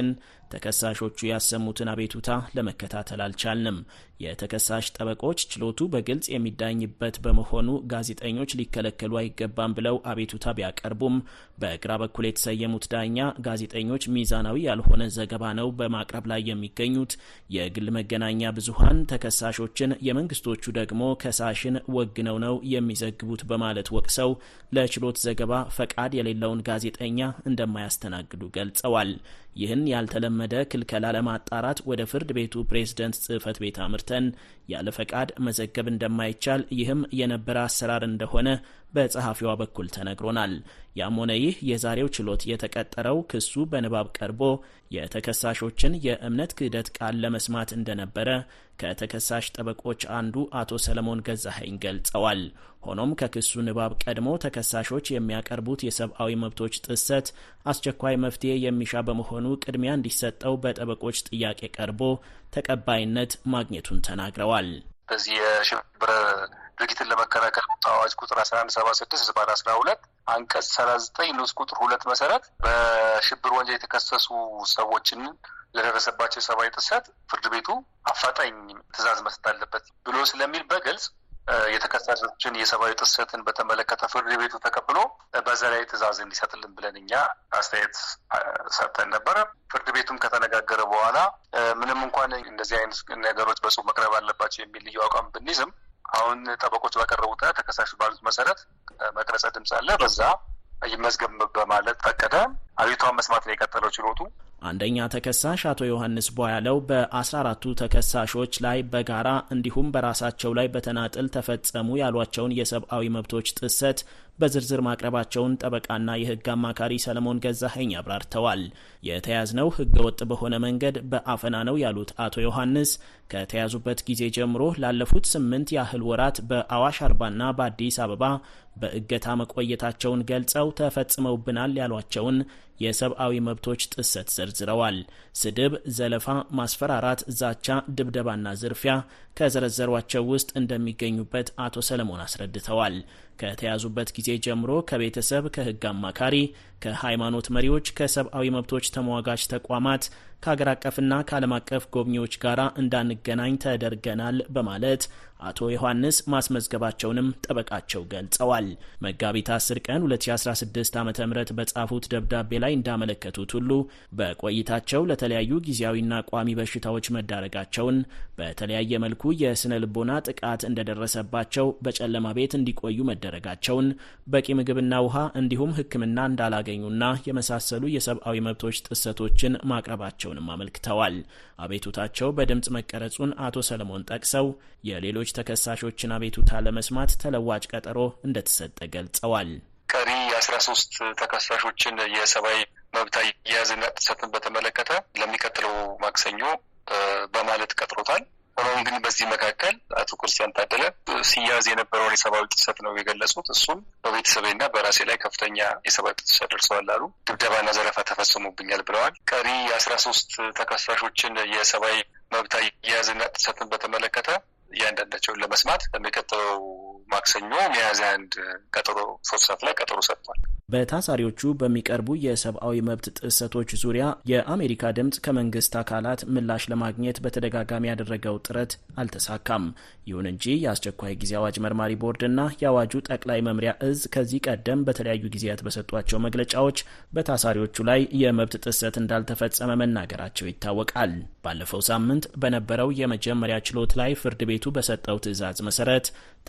ተከሳሾቹ ያሰሙትን አቤቱታ ለመከታተል አልቻልንም። የተከሳሽ ጠበቆች ችሎቱ በግልጽ የሚዳኝበት በመሆኑ ጋዜጠኞች ሊከለከሉ አይገባም ብለው አቤቱታ ቢያቀርቡም በግራ በኩል የተሰየሙት ዳኛ ጋዜጠኞች ሚዛናዊ ያልሆነ ዘገባ ነው በማቅረብ ላይ የሚገኙት፣ የግል መገናኛ ብዙሃን ተከሳሾችን፣ የመንግስቶቹ ደግሞ ከሳሽን ወግነው ነው የሚዘግቡት በማለት ወቅሰው ለችሎት ዘገባ ፈቃድ የሌለውን ጋዜጠኛ እንደማያስተናግዱ ገልጸዋል። ይህን ያልተለመደ ክልከላ ለማጣራት ወደ ፍርድ ቤቱ ፕሬዝደንት ጽህፈት ቤት አምርተን ያለ ፈቃድ መዘገብ እንደማይቻል፣ ይህም የነበረ አሰራር እንደሆነ በጸሐፊዋ በኩል ተነግሮናል። ያም ሆነ ይህ የዛሬው ችሎት የተቀጠረው ክሱ በንባብ ቀርቦ የተከሳሾችን የእምነት ክህደት ቃል ለመስማት እንደነበረ ከተከሳሽ ጠበቆች አንዱ አቶ ሰለሞን ገዛኸኝ ገልጸዋል። ሆኖም ከክሱ ንባብ ቀድሞ ተከሳሾች የሚያቀርቡት የሰብአዊ መብቶች ጥሰት አስቸኳይ መፍትሄ የሚሻ በመሆኑ ቅድሚያ እንዲሰጠው በጠበቆች ጥያቄ ቀርቦ ተቀባይነት ማግኘቱን ተናግረዋል። በዚህ የሽብር ድርጊትን ለመከላከል አዋጅ ቁጥር አስራ አንድ ሰባ ስድስት ዝባር አስራ ሁለት አንቀጽ ሰላሳ ዘጠኝ ንዑስ ቁጥር ሁለት መሰረት በሽብር ወንጀል የተከሰሱ ሰዎችን ለደረሰባቸው ሰብአዊ ጥሰት ፍርድ ቤቱ አፋጣኝ ትዕዛዝ መስጠት አለበት ብሎ ስለሚል በግልጽ የተከሳሾችን የሰብአዊ ጥሰትን በተመለከተ ፍርድ ቤቱ ተቀብሎ በዛ ላይ ትዕዛዝ እንዲሰጥልን ብለን እኛ አስተያየት ሰጥተን ነበረ። ፍርድ ቤቱም ከተነጋገረ በኋላ ምንም እንኳን እንደዚህ አይነት ነገሮች በጽሁፍ መቅረብ አለባቸው የሚል ልዩ አቋም ብንይዝም አሁን ጠበቆች ባቀረቡት ተከሳሽ ባሉት መሰረት መቅረጸ ድምጽ አለ፣ በዛ ይመዝገብ በማለት ፈቀደ። አቤቱታውን መስማት ነው የቀጠለው ችሎቱ። አንደኛ ተከሳሽ አቶ ዮሐንስ ቧያለው በአስራ አራቱ ተከሳሾች ላይ በጋራ እንዲሁም በራሳቸው ላይ በተናጥል ተፈጸሙ ያሏቸውን የሰብአዊ መብቶች ጥሰት በዝርዝር ማቅረባቸውን ጠበቃና የሕግ አማካሪ ሰለሞን ገዛኸኝ አብራርተዋል። የተያዝነው ሕገወጥ በሆነ መንገድ በአፈና ነው ያሉት አቶ ዮሐንስ ከተያዙበት ጊዜ ጀምሮ ላለፉት ስምንት ያህል ወራት በአዋሽ አርባና በአዲስ አበባ በእገታ መቆየታቸውን ገልጸው ተፈጽመውብናል ያሏቸውን የሰብአዊ መብቶች ጥሰት ዘርዝረዋል። ስድብ፣ ዘለፋ፣ ማስፈራራት፣ ዛቻ፣ ድብደባና ዝርፊያ ከዘረዘሯቸው ውስጥ እንደሚገኙበት አቶ ሰለሞን አስረድተዋል። ከተያዙበት ጊዜ ጀምሮ ከቤተሰብ፣ ከህግ አማካሪ፣ ከሃይማኖት መሪዎች፣ ከሰብአዊ መብቶች ተሟጋች ተቋማት፣ ከሀገር አቀፍና ከዓለም አቀፍ ጎብኚዎች ጋር እንዳንገናኝ ተደርገናል በማለት አቶ ዮሐንስ ማስመዝገባቸውንም ጠበቃቸው ገልጸዋል። መጋቢት አስር ቀን ሁለት ሺ አስራ ስድስት ዓ ም በጻፉት ደብዳቤ ላይ እንዳመለከቱት ሁሉ በቆይታቸው ለተለያዩ ጊዜያዊና ቋሚ በሽታዎች መዳረጋቸውን፣ በተለያየ መልኩ የስነ ልቦና ጥቃት እንደደረሰባቸው፣ በጨለማ ቤት እንዲቆዩ መደረጋቸውን፣ በቂ ምግብና ውሃ እንዲሁም ሕክምና እንዳላገኙና የመሳሰሉ የሰብአዊ መብቶች ጥሰቶችን ማቅረባቸውንም አመልክተዋል። አቤቱታቸው በድምፅ መቀረጹን አቶ ሰለሞን ጠቅሰው የሌሎች ተከሳሾችን አቤቱታ ለመስማት ተለዋጭ ቀጠሮ እንደተሰጠ ገልጸዋል። ቀሪ የአስራ ሶስት ተከሳሾችን የሰብአዊ መብት አያያዝና ጥሰትን በተመለከተ ለሚቀጥለው ማክሰኞ በማለት ቀጥሮታል። ሆኖም ግን በዚህ መካከል አቶ ክርስቲያን ታደለ ሲያዝ የነበረውን የሰብአዊ ጥሰት ነው የገለጹት። እሱም በቤተሰቤና በራሴ ላይ ከፍተኛ የሰብአዊ ጥሰት ደርሰዋል አሉ። ድብደባና ዘረፋ ተፈጽሞብኛል ብለዋል። ቀሪ የአስራ ሶስት ተከሳሾችን የሰብአዊ መብት አያያዝና ጥሰትን በተመለከተ እያንዳንዳቸውን ለመስማት ለሚቀጥለው ማክሰኞ ሚያዝያ አንድ ቀጠሮ ሶስት ሰዓት ላይ ቀጠሮ ሰጥቷል። በታሳሪዎቹ በሚቀርቡ የሰብአዊ መብት ጥሰቶች ዙሪያ የአሜሪካ ድምፅ ከመንግስት አካላት ምላሽ ለማግኘት በተደጋጋሚ ያደረገው ጥረት አልተሳካም። ይሁን እንጂ የአስቸኳይ ጊዜ አዋጅ መርማሪ ቦርድና የአዋጁ ጠቅላይ መምሪያ እዝ ከዚህ ቀደም በተለያዩ ጊዜያት በሰጧቸው መግለጫዎች በታሳሪዎቹ ላይ የመብት ጥሰት እንዳልተፈጸመ መናገራቸው ይታወቃል። ባለፈው ሳምንት በነበረው የመጀመሪያ ችሎት ላይ ፍርድ ቤቱ በሰጠው ትዕዛዝ መሰረት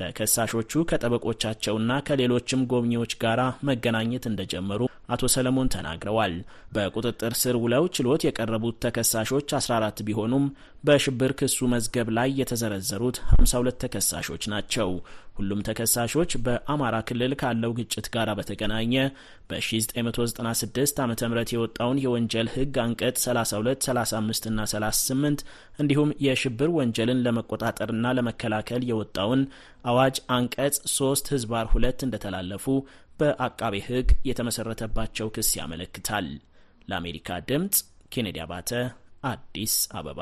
ተከሳሾቹ ከጠበቆቻቸውና ከሌሎችም ጎብኚዎች ጋር መገናኘት እንደጀመሩ አቶ ሰለሞን ተናግረዋል። በቁጥጥር ስር ውለው ችሎት የቀረቡት ተከሳሾች አስራ አራት ቢሆኑም በሽብር ክሱ መዝገብ ላይ የተዘረዘሩት ሀምሳ ሁለት ተከሳሾች ናቸው። ሁሉም ተከሳሾች በአማራ ክልል ካለው ግጭት ጋር በተገናኘ በ1996 ዓ ም የወጣውን የወንጀል ሕግ አንቀጽ ሰላሳ ሁለት፣ ሰላሳ አምስት እና ሰላሳ ስምንት እንዲሁም የሽብር ወንጀልን ለመቆጣጠርና ለመከላከል የወጣውን አዋጅ አንቀጽ ሶስት ህዝባር ሁለት እንደተላለፉ በአቃቤ ሕግ የተመሰረተባቸው ክስ ያመለክታል። ለአሜሪካ ድምፅ ኬኔዲ አባተ አዲስ አበባ።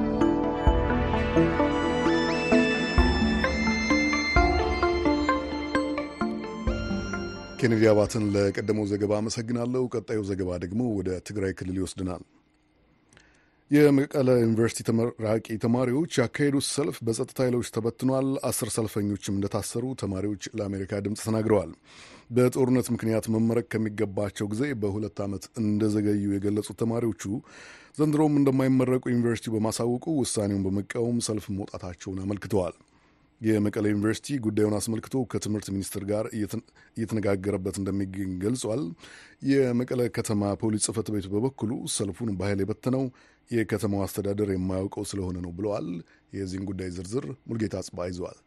ኬኔዲ አባትን ለቀደመው ዘገባ አመሰግናለሁ። ቀጣዩ ዘገባ ደግሞ ወደ ትግራይ ክልል ይወስድናል። የመቀለ ዩኒቨርሲቲ ተመራቂ ተማሪዎች ያካሄዱት ሰልፍ በጸጥታ ኃይሎች ተበትኗል። አስር ሰልፈኞችም እንደታሰሩ ተማሪዎች ለአሜሪካ ድምፅ ተናግረዋል። በጦርነት ምክንያት መመረቅ ከሚገባቸው ጊዜ በሁለት ዓመት እንደዘገዩ የገለጹት ተማሪዎቹ ዘንድሮም እንደማይመረቁ ዩኒቨርሲቲው በማሳወቁ ውሳኔውን በመቃወም ሰልፍ መውጣታቸውን አመልክተዋል። የመቀለ ዩኒቨርሲቲ ጉዳዩን አስመልክቶ ከትምህርት ሚኒስትር ጋር እየተነጋገረበት እንደሚገኝ ገልጿል። የመቀለ ከተማ ፖሊስ ጽሕፈት ቤት በበኩሉ ሰልፉን በኃይል የበተነው የከተማው አስተዳደር የማያውቀው ስለሆነ ነው ብለዋል። የዚህን ጉዳይ ዝርዝር ሙልጌታ አጽባ ይዘዋል።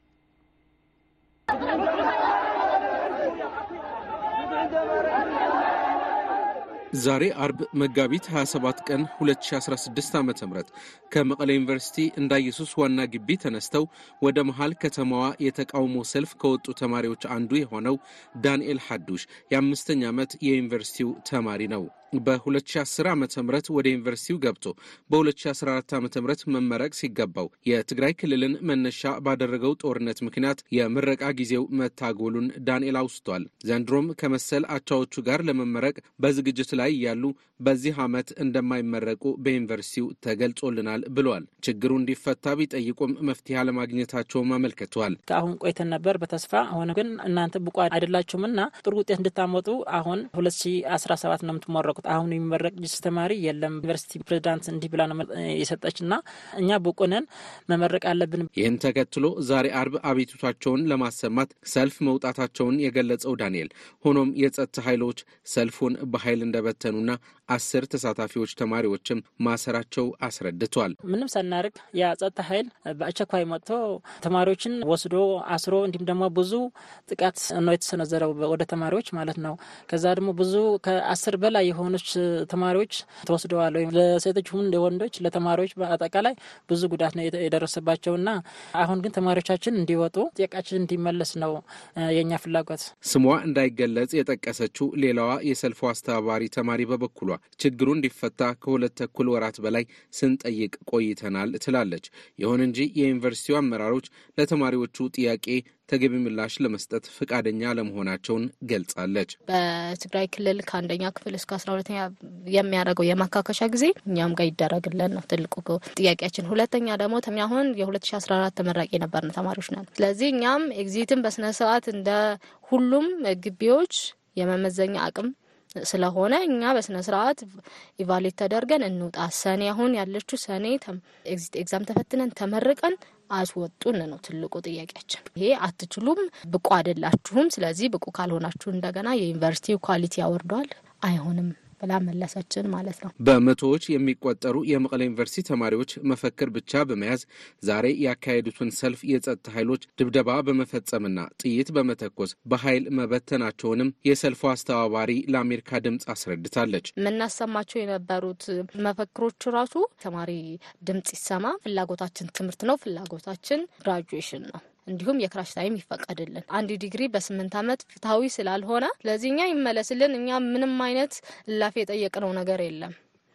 ዛሬ አርብ መጋቢት ሃያ ሰባት ቀን ሁለት ሺህ አስራ ስድስት ዓ.ም ከመቀለ ዩኒቨርሲቲ እንዳ ኢየሱስ ዋና ግቢ ተነስተው ወደ መሃል ከተማዋ የተቃውሞ ሰልፍ ከወጡ ተማሪዎች አንዱ የሆነው ዳንኤል ሐዱሽ የአምስተኛ ዓመት የዩኒቨርሲቲው ተማሪ ነው። በሁለት ሺህ አስር ዓመተ ምህረት ወደ ዩኒቨርሲቲው ገብቶ በሁለት ሺህ አስራ አራት ዓመተ ምህረት መመረቅ ሲገባው የትግራይ ክልልን መነሻ ባደረገው ጦርነት ምክንያት የምረቃ ጊዜው መታጎሉን ዳንኤል አውስቷል። ዘንድሮም ከመሰል አቻዎቹ ጋር ለመመረቅ በዝግጅት ላይ ያሉ በዚህ ዓመት እንደማይመረቁ በዩኒቨርሲቲው ተገልጾልናል ብሏል። ችግሩ እንዲፈታ ቢጠይቁም መፍትሄ አለማግኘታቸውም አመልክተዋል። አሁን ቆይተን ነበር በተስፋ አሁን ግን እናንተ ብቁ አይደላችሁምና ጥሩ ውጤት እንድታመጡ አሁን ሁለት ሺህ አስራ ሰባት ነው የምትመረቁ አሁን የሚመረቅ ጅስ ተማሪ የለም ዩኒቨርሲቲ ፕሬዝዳንት እንዲህ ብላ ነው የሰጠችና እኛ ብቁነን መመረቅ አለብን። ይህን ተከትሎ ዛሬ አርብ አቤቱታቸውን ለማሰማት ሰልፍ መውጣታቸውን የገለጸው ዳንኤል ሆኖም የጸጥታ ኃይሎች ሰልፉን በኃይል እንደበተኑና አስር ተሳታፊዎች ተማሪዎችም ማሰራቸው አስረድቷል። ምንም ሳናርግ የጸጥታ ኃይል በአቸኳይ መጥቶ ተማሪዎችን ወስዶ አስሮ እንዲም ደግሞ ብዙ ጥቃት ነው የተሰነዘረው ወደ ተማሪዎች ማለት ነው። ከዛ ደግሞ ብዙ ከአስር በላይ የሆኑ ተማሪዎች ተወስደዋል። ለሴቶችም ለወንዶች ለተማሪዎች በአጠቃላይ ብዙ ጉዳት ነው የደረሰባቸውና አሁን ግን ተማሪዎቻችን እንዲወጡ ጥያቄያችን እንዲመለስ ነው የኛ ፍላጎት። ስሟ እንዳይገለጽ የጠቀሰችው ሌላዋ የሰልፉ አስተባባሪ ተማሪ በበኩሏ ችግሩ እንዲፈታ ከሁለት ተኩል ወራት በላይ ስንጠይቅ ቆይተናል ትላለች። ይሁን እንጂ የዩኒቨርሲቲው አመራሮች ለተማሪዎቹ ጥያቄ ተገቢ ምላሽ ለመስጠት ፈቃደኛ ለመሆናቸውን ገልጻለች። በትግራይ ክልል ከአንደኛ ክፍል እስከ አስራ ሁለተኛ የሚያደርገው የማካከሻ ጊዜ እኛም ጋር ይደረግልን ነው ትልቁ ጥያቄያችን። ሁለተኛ ደግሞ ተሚያሁን የ2014 ተመራቂ ነበርን ተማሪዎች ነን። ስለዚህ እኛም ኤግዚትን በስነ ስርዓት እንደ ሁሉም ግቢዎች የመመዘኛ አቅም ስለሆነ እኛ በስነ ስርዓት ኢቫሉዌት ተደርገን እንውጣ። ሰኔ አሁን ያለችው ሰኔ ኤግዚት ኤግዛም ተፈትነን ተመርቀን አስወጡን ነው ትልቁ ጥያቄያችን። ይሄ አትችሉም፣ ብቁ አይደላችሁም፣ ስለዚህ ብቁ ካልሆናችሁ እንደገና የዩኒቨርሲቲው ኳሊቲ ያወርደዋል አይሆንም ብላ መለሰችን ማለት ነው። በመቶዎች የሚቆጠሩ የመቀለ ዩኒቨርሲቲ ተማሪዎች መፈክር ብቻ በመያዝ ዛሬ ያካሄዱትን ሰልፍ የጸጥታ ኃይሎች ድብደባ በመፈጸምና ጥይት በመተኮስ በኃይል መበተናቸውንም የሰልፉ አስተባባሪ ለአሜሪካ ድምፅ አስረድታለች። የምናሰማቸው የነበሩት መፈክሮች ራሱ ተማሪ ድምፅ ይሰማ፣ ፍላጎታችን ትምህርት ነው፣ ፍላጎታችን ግራጁዌሽን ነው፣ እንዲሁም የክራሽ ታይም ይፈቀድልን፣ አንድ ዲግሪ በስምንት ዓመት ፍትሃዊ ስላልሆነ ለዚህኛ ይመለስልን። እኛ ምንም አይነት ላፊ የጠየቅነው ነገር የለም።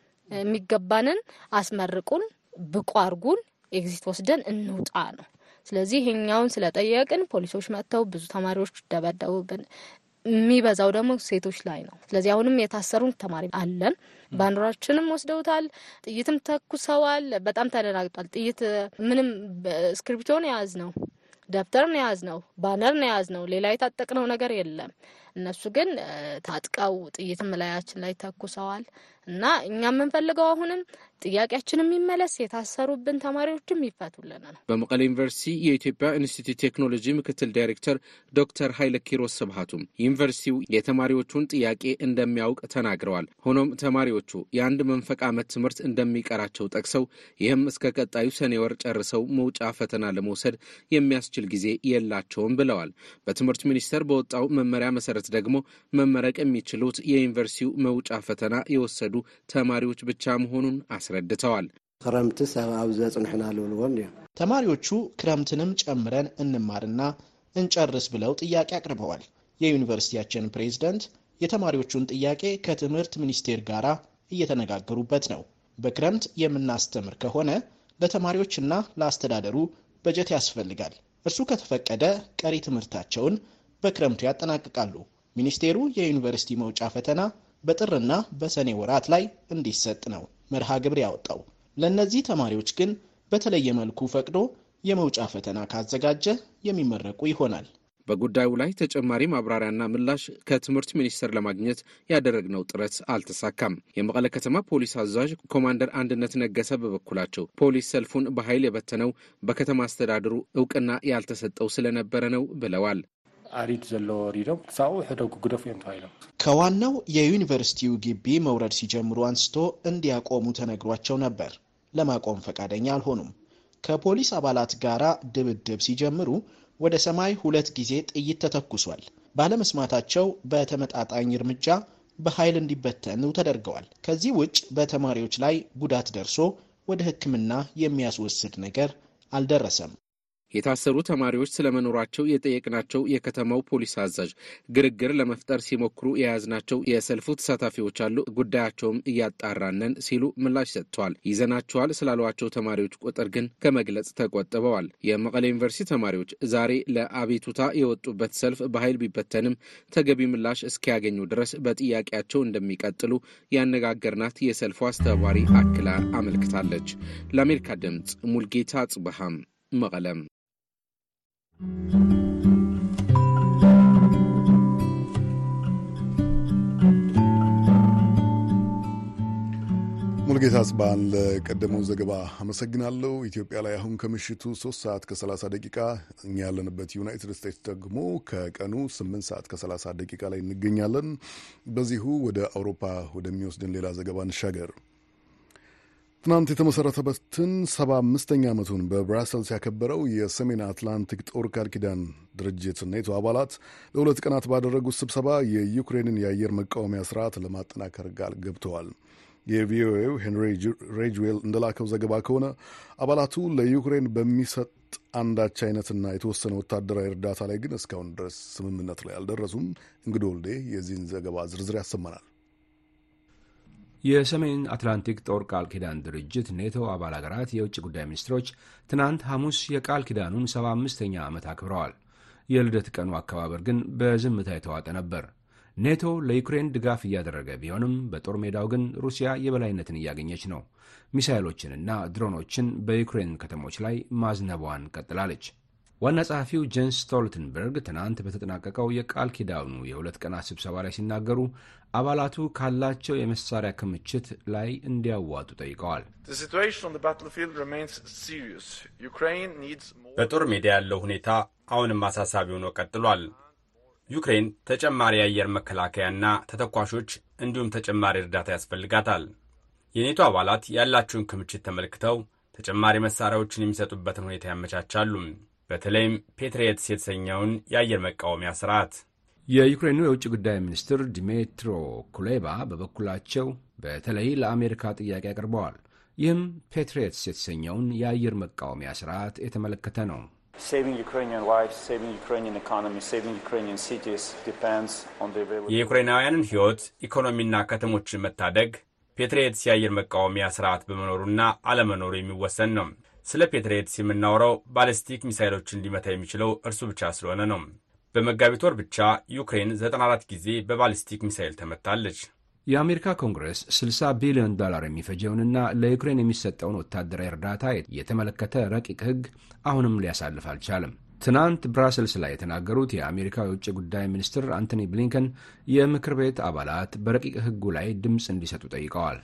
የሚገባንን አስመርቁን፣ ብቁ አርጉን፣ ኤግዚት ወስደን እንውጣ ነው። ስለዚህ ይሄኛውን ስለጠየቅን ፖሊሶች መጥተው ብዙ ተማሪዎች ደበደቡብን። የሚበዛው ደግሞ ሴቶች ላይ ነው። ስለዚህ አሁንም የታሰሩን ተማሪ አለን። ባንዲራችንም ወስደውታል፣ ጥይትም ተኩሰዋል። በጣም ተደናግጧል። ጥይት ምንም ስክሪፕቶ ነው ያዝ ነው፣ ደብተር ነው ያዝ ነው፣ ባነር ነው ያዝ ነው፣ ሌላ የታጠቅነው ነገር የለም። እነሱ ግን ታጥቀው ጥይትም ላያችን ላይ ተኩሰዋል እና እኛ የምንፈልገው አሁንም ጥያቄያችንም ይመለስ፣ የታሰሩብን ተማሪዎችም ይፈቱልን ነው። በመቀለ ዩኒቨርሲቲ የኢትዮጵያ ኢንስቲትዩት ቴክኖሎጂ ምክትል ዳይሬክተር ዶክተር ኃይለ ኪሮስ ሰብሃቱም ዩኒቨርሲቲው የተማሪዎቹን ጥያቄ እንደሚያውቅ ተናግረዋል። ሆኖም ተማሪዎቹ የአንድ መንፈቅ ዓመት ትምህርት እንደሚቀራቸው ጠቅሰው ይህም እስከ ቀጣዩ ሰኔ ወር ጨርሰው መውጫ ፈተና ለመውሰድ የሚያስችል ጊዜ የላቸውም ብለዋል። በትምህርት ሚኒስቴር በወጣው መመሪያ መሰረት ደግሞ መመረቅ የሚችሉት የዩኒቨርሲቲው መውጫ ፈተና የወሰዱ ተማሪዎች ብቻ መሆኑን አስረድተዋል። ክረምት ሰባብ ዘጽንሕና ለወልወም ተማሪዎቹ ክረምትንም ጨምረን እንማርና እንጨርስ ብለው ጥያቄ አቅርበዋል። የዩኒቨርሲቲያችን ፕሬዝዳንት የተማሪዎቹን ጥያቄ ከትምህርት ሚኒስቴር ጋር እየተነጋገሩበት ነው። በክረምት የምናስተምር ከሆነ ለተማሪዎችና ለአስተዳደሩ በጀት ያስፈልጋል። እርሱ ከተፈቀደ ቀሪ ትምህርታቸውን በክረምቱ ያጠናቅቃሉ። ሚኒስቴሩ የዩኒቨርሲቲ መውጫ ፈተና በጥርና በሰኔ ወራት ላይ እንዲሰጥ ነው መርሃ ግብር ያወጣው። ለእነዚህ ተማሪዎች ግን በተለየ መልኩ ፈቅዶ የመውጫ ፈተና ካዘጋጀ የሚመረቁ ይሆናል። በጉዳዩ ላይ ተጨማሪ ማብራሪያና ምላሽ ከትምህርት ሚኒስቴር ለማግኘት ያደረግነው ጥረት አልተሳካም። የመቀለ ከተማ ፖሊስ አዛዥ ኮማንደር አንድነት ነገሰ በበኩላቸው ፖሊስ ሰልፉን በኃይል የበተነው በከተማ አስተዳደሩ እውቅና ያልተሰጠው ስለነበረ ነው ብለዋል። አሪድ ዘሎ ሪዶም ሳው ሕደጉ ግደፍ የምታይለው ከዋናው የዩኒቨርሲቲው ግቢ መውረድ ሲጀምሩ አንስቶ እንዲያቆሙ ተነግሯቸው ነበር። ለማቆም ፈቃደኛ አልሆኑም። ከፖሊስ አባላት ጋራ ድብድብ ሲጀምሩ ወደ ሰማይ ሁለት ጊዜ ጥይት ተተኩሷል። ባለመስማታቸው በተመጣጣኝ እርምጃ በኃይል እንዲበተኑ ተደርገዋል። ከዚህ ውጭ በተማሪዎች ላይ ጉዳት ደርሶ ወደ ሕክምና የሚያስወስድ ነገር አልደረሰም። የታሰሩ ተማሪዎች ስለመኖራቸው የጠየቅናቸው የከተማው ፖሊስ አዛዥ ግርግር ለመፍጠር ሲሞክሩ የያዝናቸው የሰልፉ ተሳታፊዎች አሉ፣ ጉዳያቸውም እያጣራነን ሲሉ ምላሽ ሰጥተዋል። ይዘናቸዋል ስላሏቸው ተማሪዎች ቁጥር ግን ከመግለጽ ተቆጥበዋል። የመቀሌ ዩኒቨርሲቲ ተማሪዎች ዛሬ ለአቤቱታ የወጡበት ሰልፍ በኃይል ቢበተንም ተገቢ ምላሽ እስኪያገኙ ድረስ በጥያቄያቸው እንደሚቀጥሉ ያነጋገርናት የሰልፉ አስተባባሪ አክላ አመልክታለች። ለአሜሪካ ድምፅ ሙልጌታ ጽበሃም መቀለም። ሙልጌታ ጽባን ለቀደመው ዘገባ አመሰግናለሁ። ኢትዮጵያ ላይ አሁን ከምሽቱ ሶስት ሰዓት ከሰላሳ ደቂቃ እኛ ያለንበት ዩናይትድ ስቴትስ ደግሞ ከቀኑ ስምንት ሰዓት ከሰላሳ ደቂቃ ላይ እንገኛለን። በዚሁ ወደ አውሮፓ ወደሚወስድን ሌላ ዘገባ እንሻገር። ትናንት የተመሠረተበትን ሰባ አምስተኛ ዓመቱን በብራሰልስ ያከበረው የሰሜን አትላንቲክ ጦር ቃል ኪዳን ድርጅት ኔቶ አባላት ለሁለት ቀናት ባደረጉት ስብሰባ የዩክሬንን የአየር መቃወሚያ ስርዓት ለማጠናከር ቃል ገብተዋል። የቪኦኤው ሄንሪ ሬጅዌል እንደላከው ዘገባ ከሆነ አባላቱ ለዩክሬን በሚሰጥ አንዳች አይነትና የተወሰነ ወታደራዊ እርዳታ ላይ ግን እስካሁን ድረስ ስምምነት ላይ አልደረሱም። እንግዶ ወልዴ የዚህን ዘገባ ዝርዝር ያሰማናል። የሰሜን አትላንቲክ ጦር ቃል ኪዳን ድርጅት ኔቶ አባል አገራት የውጭ ጉዳይ ሚኒስትሮች ትናንት ሐሙስ የቃል ኪዳኑን ሰባ አምስተኛ ዓመት አክብረዋል። የልደት ቀኑ አከባበር ግን በዝምታ የተዋጠ ነበር። ኔቶ ለዩክሬን ድጋፍ እያደረገ ቢሆንም በጦር ሜዳው ግን ሩሲያ የበላይነትን እያገኘች ነው። ሚሳይሎችንና ድሮኖችን በዩክሬን ከተሞች ላይ ማዝነቧን ቀጥላለች። ዋና ጸሐፊው ጄንስ ስቶልተንበርግ ትናንት በተጠናቀቀው የቃል ኪዳኑ የሁለት ቀናት ስብሰባ ላይ ሲናገሩ አባላቱ ካላቸው የመሳሪያ ክምችት ላይ እንዲያዋጡ ጠይቀዋል። በጦር ሜዳ ያለው ሁኔታ አሁንም አሳሳቢ ሆኖ ቀጥሏል። ዩክሬን ተጨማሪ የአየር መከላከያና ተተኳሾች እንዲሁም ተጨማሪ እርዳታ ያስፈልጋታል። የኔቶ አባላት ያላቸውን ክምችት ተመልክተው ተጨማሪ መሳሪያዎችን የሚሰጡበትን ሁኔታ ያመቻቻሉ። በተለይም ፔትሪየትስ የተሰኘውን የአየር መቃወሚያ ስርዓት። የዩክሬኑ የውጭ ጉዳይ ሚኒስትር ዲሜትሮ ኩሌባ በበኩላቸው በተለይ ለአሜሪካ ጥያቄ አቅርበዋል። ይህም ፔትሪየትስ የተሰኘውን የአየር መቃወሚያ ስርዓት የተመለከተ ነው። የዩክሬናውያንን ሕይወት፣ ኢኮኖሚና ከተሞችን መታደግ ፔትሪየትስ የአየር መቃወሚያ ስርዓት በመኖሩና አለመኖሩ የሚወሰን ነው። ስለ ፔትሪየትስ የምናወራው ባሊስቲክ ሚሳይሎችን ሊመታ የሚችለው እርሱ ብቻ ስለሆነ ነው። በመጋቢት ወር ብቻ ዩክሬን ዘጠና አራት ጊዜ በባሊስቲክ ሚሳይል ተመታለች። የአሜሪካ ኮንግረስ ስልሳ ቢሊዮን ዶላር የሚፈጀውንና ለዩክሬን የሚሰጠውን ወታደራዊ እርዳታ የተመለከተ ረቂቅ ሕግ አሁንም ሊያሳልፍ አልቻለም። ትናንት ብራሰልስ ላይ የተናገሩት የአሜሪካ የውጭ ጉዳይ ሚኒስትር አንቶኒ ብሊንከን የምክር ቤት አባላት በረቂቅ ሕጉ ላይ ድምፅ እንዲሰጡ ጠይቀዋል።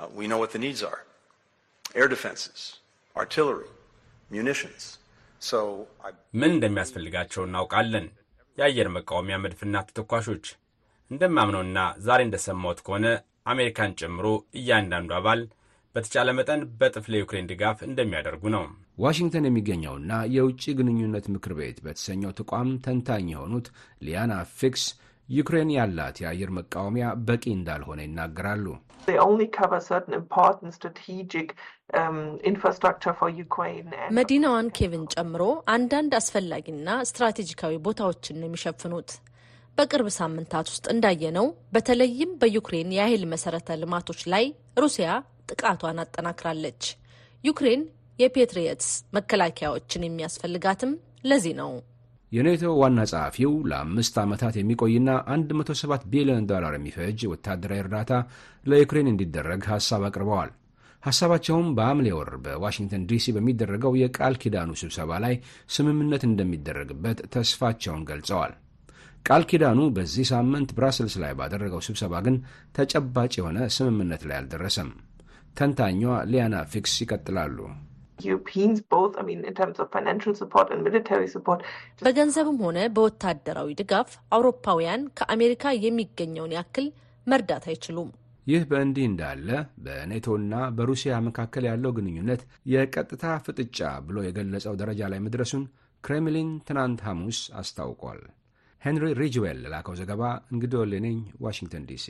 ምን እንደሚያስፈልጋቸው እናውቃለን። የአየር መቃወሚያ መድፍና ተተኳሾች። እንደማምነውና ዛሬ እንደሰማሁት ከሆነ አሜሪካን ጨምሮ እያንዳንዱ አባል በተቻለ መጠን በጥፍ ለዩክሬን ድጋፍ እንደሚያደርጉ ነው። ዋሽንግተን የሚገኘውና የውጭ ግንኙነት ምክር ቤት በተሰኘው ተቋም ተንታኝ የሆኑት ሊያና ፊክስ ዩክሬን ያላት የአየር መቃወሚያ በቂ እንዳልሆነ ይናገራሉ። መዲናዋን ኬቭን ጨምሮ አንዳንድ አስፈላጊና ስትራቴጂካዊ ቦታዎችን ነው የሚሸፍኑት። በቅርብ ሳምንታት ውስጥ እንዳየነው በተለይም በዩክሬን የኃይል መሰረተ ልማቶች ላይ ሩሲያ ጥቃቷን አጠናክራለች። ዩክሬን የፔትሪየትስ መከላከያዎችን የሚያስፈልጋትም ለዚህ ነው። የኔቶ ዋና ጸሐፊው ለአምስት ዓመታት የሚቆይና መቶ ሰባት ቢሊዮን ዶላር የሚፈጅ ወታደራዊ እርዳታ ለዩክሬን እንዲደረግ ሐሳብ አቅርበዋል። ሐሳባቸውም በሐምሌ ወር በዋሽንግተን ዲሲ በሚደረገው የቃል ኪዳኑ ስብሰባ ላይ ስምምነት እንደሚደረግበት ተስፋቸውን ገልጸዋል። ቃል ኪዳኑ በዚህ ሳምንት ብራስልስ ላይ ባደረገው ስብሰባ ግን ተጨባጭ የሆነ ስምምነት ላይ አልደረሰም። ተንታኟ ሊያና ፊክስ ይቀጥላሉ። በገንዘብም ሆነ በወታደራዊ ድጋፍ አውሮፓውያን ከአሜሪካ የሚገኘውን ያክል መርዳት አይችሉም። ይህ በእንዲህ እንዳለ በኔቶና በሩሲያ መካከል ያለው ግንኙነት የቀጥታ ፍጥጫ ብሎ የገለጸው ደረጃ ላይ መድረሱን ክሬምሊን ትናንት ሐሙስ አስታውቋል። ሄንሪ ሪጅዌል ላከው ዘገባ። እንግዲህ ወሌነኝ ዋሽንግተን ዲሲ።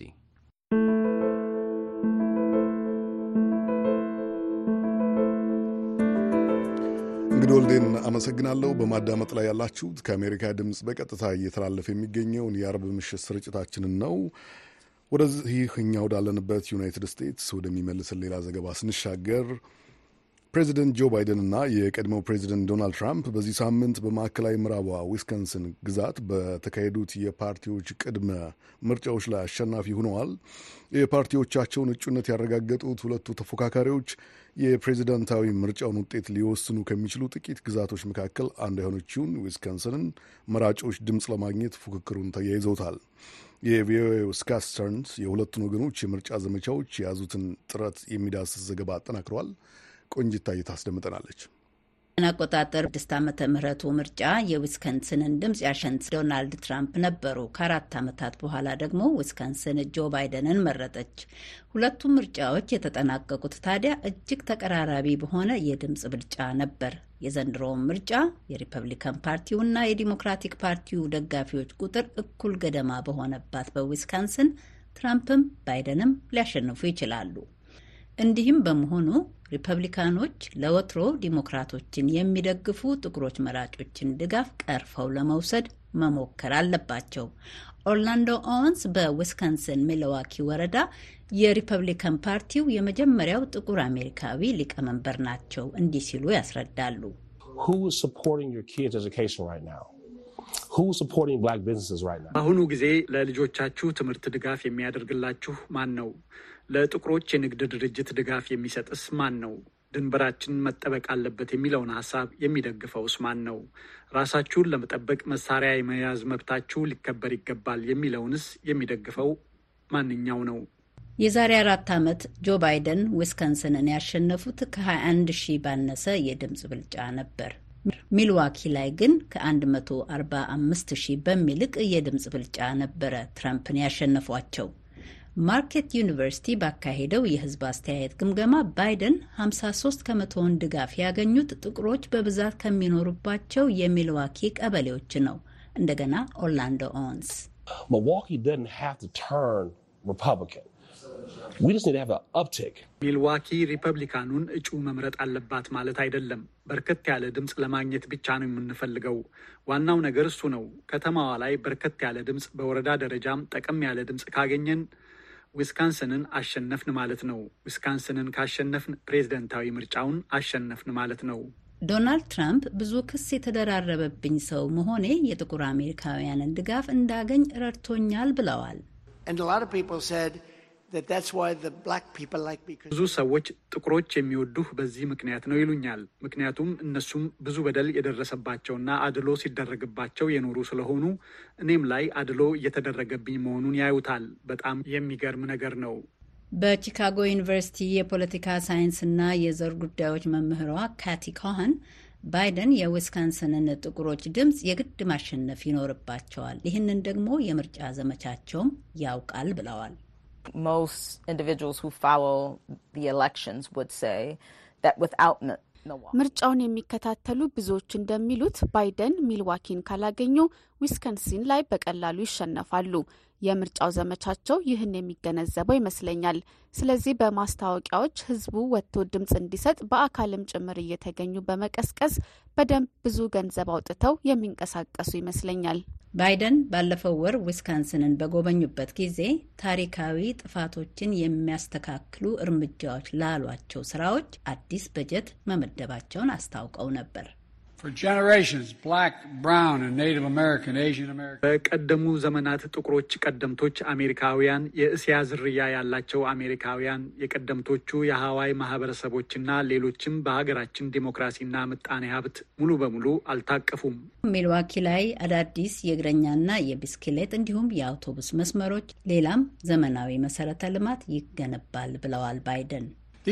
እንግዲህ ወልዴን አመሰግናለሁ። በማዳመጥ ላይ ያላችሁት ከአሜሪካ ድምፅ በቀጥታ እየተላለፈ የሚገኘውን የአርብ ምሽት ስርጭታችንን ነው። ወደዚህ እኛ ወዳለንበት ዩናይትድ ስቴትስ ወደሚመልስን ሌላ ዘገባ ስንሻገር ፕሬዚደንት ጆ ባይደንና የቀድሞው ፕሬዚደንት ዶናልድ ትራምፕ በዚህ ሳምንት በማዕከላዊ ምዕራቧ ዊስኮንሲን ግዛት በተካሄዱት የፓርቲዎች ቅድመ ምርጫዎች ላይ አሸናፊ ሆነዋል። የፓርቲዎቻቸውን እጩነት ያረጋገጡት ሁለቱ ተፎካካሪዎች የፕሬዚዳንታዊ ምርጫውን ውጤት ሊወስኑ ከሚችሉ ጥቂት ግዛቶች መካከል አንዱ የሆነችውን ዊስኮንሲንን መራጮች ድምፅ ለማግኘት ፉክክሩን ተያይዘውታል። የቪኦኤው ስካት ስተርንስ የሁለቱን ወገኖች የምርጫ ዘመቻዎች የያዙትን ጥረት የሚዳስስ ዘገባ አጠናክረዋል። ቆንጅታ ታስደምጠናለች። አቆጣጠር ስድስት ዓመተ ምህረቱ ምርጫ የዊስኮንሲንን ድምፅ ያሸነፉት ዶናልድ ትራምፕ ነበሩ። ከአራት ዓመታት በኋላ ደግሞ ዊስኮንሲን ጆ ባይደንን መረጠች። ሁለቱም ምርጫዎች የተጠናቀቁት ታዲያ እጅግ ተቀራራቢ በሆነ የድምፅ ብልጫ ነበር። የዘንድሮውን ምርጫ የሪፐብሊካን ፓርቲውና የዲሞክራቲክ ፓርቲው ደጋፊዎች ቁጥር እኩል ገደማ በሆነባት በዊስኮንሲን ትራምፕም ባይደንም ሊያሸንፉ ይችላሉ። እንዲህም በመሆኑ ሪፐብሊካኖች ለወትሮ ዲሞክራቶችን የሚደግፉ ጥቁሮች መራጮችን ድጋፍ ቀርፈው ለመውሰድ መሞከር አለባቸው። ኦርላንዶ ኦወንስ በዊስኮንሲን ሚልዋኪ ወረዳ የሪፐብሊካን ፓርቲው የመጀመሪያው ጥቁር አሜሪካዊ ሊቀመንበር ናቸው። እንዲህ ሲሉ ያስረዳሉ። በአሁኑ ጊዜ ለልጆቻችሁ ትምህርት ድጋፍ የሚያደርግላችሁ ማን ነው? ለጥቁሮች የንግድ ድርጅት ድጋፍ የሚሰጥስ ማን ነው? ድንበራችን መጠበቅ አለበት የሚለውን ሀሳብ የሚደግፈውስ ማን ነው? ራሳችሁን ለመጠበቅ መሳሪያ የመያዝ መብታችሁ ሊከበር ይገባል የሚለውንስ የሚደግፈው ማንኛው ነው? የዛሬ አራት ዓመት ጆ ባይደን ዊስኮንሲንን ያሸነፉት ከ21 አንድ ሺህ ባነሰ የድምፅ ብልጫ ነበር። ሚልዋኪ ላይ ግን ከ መቶ አርባ አምስት ሺህ በሚልቅ የድምፅ ብልጫ ነበረ ትራምፕን ያሸነፏቸው። ማርኬት ዩኒቨርሲቲ ባካሄደው የሕዝብ አስተያየት ግምገማ ባይደን ሀምሳ ሶስት ከመቶውን ድጋፍ ያገኙት ጥቁሮች በብዛት ከሚኖሩባቸው የሚልዋኪ ቀበሌዎች ነው። እንደገና ኦርላንዶ ኦወንስ ሚልዋኪ ሪፐብሊካኑን እጩ መምረጥ አለባት ማለት አይደለም። በርከት ያለ ድምፅ ለማግኘት ብቻ ነው የምንፈልገው። ዋናው ነገር እሱ ነው። ከተማዋ ላይ በርከት ያለ ድምፅ፣ በወረዳ ደረጃም ጠቀም ያለ ድምፅ ካገኘን ዊስኮንሲንን አሸነፍን ማለት ነው። ዊስኮንሲንን ካሸነፍን ፕሬዝደንታዊ ምርጫውን አሸነፍን ማለት ነው። ዶናልድ ትራምፕ ብዙ ክስ የተደራረበብኝ ሰው መሆኔ የጥቁር አሜሪካውያንን ድጋፍ እንዳገኝ ረድቶኛል ብለዋል። ብዙ ሰዎች ጥቁሮች የሚወዱህ በዚህ ምክንያት ነው ይሉኛል። ምክንያቱም እነሱም ብዙ በደል የደረሰባቸውና አድሎ ሲደረግባቸው የኖሩ ስለሆኑ እኔም ላይ አድሎ እየተደረገብኝ መሆኑን ያዩታል። በጣም የሚገርም ነገር ነው። በቺካጎ ዩኒቨርሲቲ የፖለቲካ ሳይንስና የዘር ጉዳዮች መምህሯ ካቲ ኮኸን ባይደን የዊስኮንሲንን ጥቁሮች ድምፅ የግድ ማሸነፍ ይኖርባቸዋል፣ ይህንን ደግሞ የምርጫ ዘመቻቸውም ያውቃል ብለዋል። Most individuals who follow the elections would say that without ምርጫውን የሚከታተሉ ብዙዎች እንደሚሉት ባይደን ሚልዋኪን ካላገኙ ዊስኮንሲን ላይ በቀላሉ ይሸነፋሉ። የምርጫው ዘመቻቸው ይህን የሚገነዘበው ይመስለኛል። ስለዚህ በማስታወቂያዎች ህዝቡ ወጥቶ ድምፅ እንዲሰጥ በአካልም ጭምር እየተገኙ በመቀስቀስ በደንብ ብዙ ገንዘብ አውጥተው የሚንቀሳቀሱ ይመስለኛል። ባይደን ባለፈው ወር ዊስኮንሲንን በጎበኙበት ጊዜ ታሪካዊ ጥፋቶችን የሚያስተካክሉ እርምጃዎች ላሏቸው ስራዎች አዲስ በጀት መመደባቸውን አስታውቀው ነበር። በቀደሙ ዘመናት ጥቁሮች ቀደምቶች አሜሪካውያን፣ የእስያ ዝርያ ያላቸው አሜሪካውያን፣ የቀደምቶቹ የሀዋይ ማህበረሰቦችና ሌሎችም በሀገራችን ዲሞክራሲና ምጣኔ ሀብት ሙሉ በሙሉ አልታቀፉም። ሚልዋኪ ላይ አዳዲስ የእግረኛና የቢስክሌት እንዲሁም የአውቶቡስ መስመሮች፣ ሌላም ዘመናዊ መሰረተ ልማት ይገነባል ብለዋል ባይደን።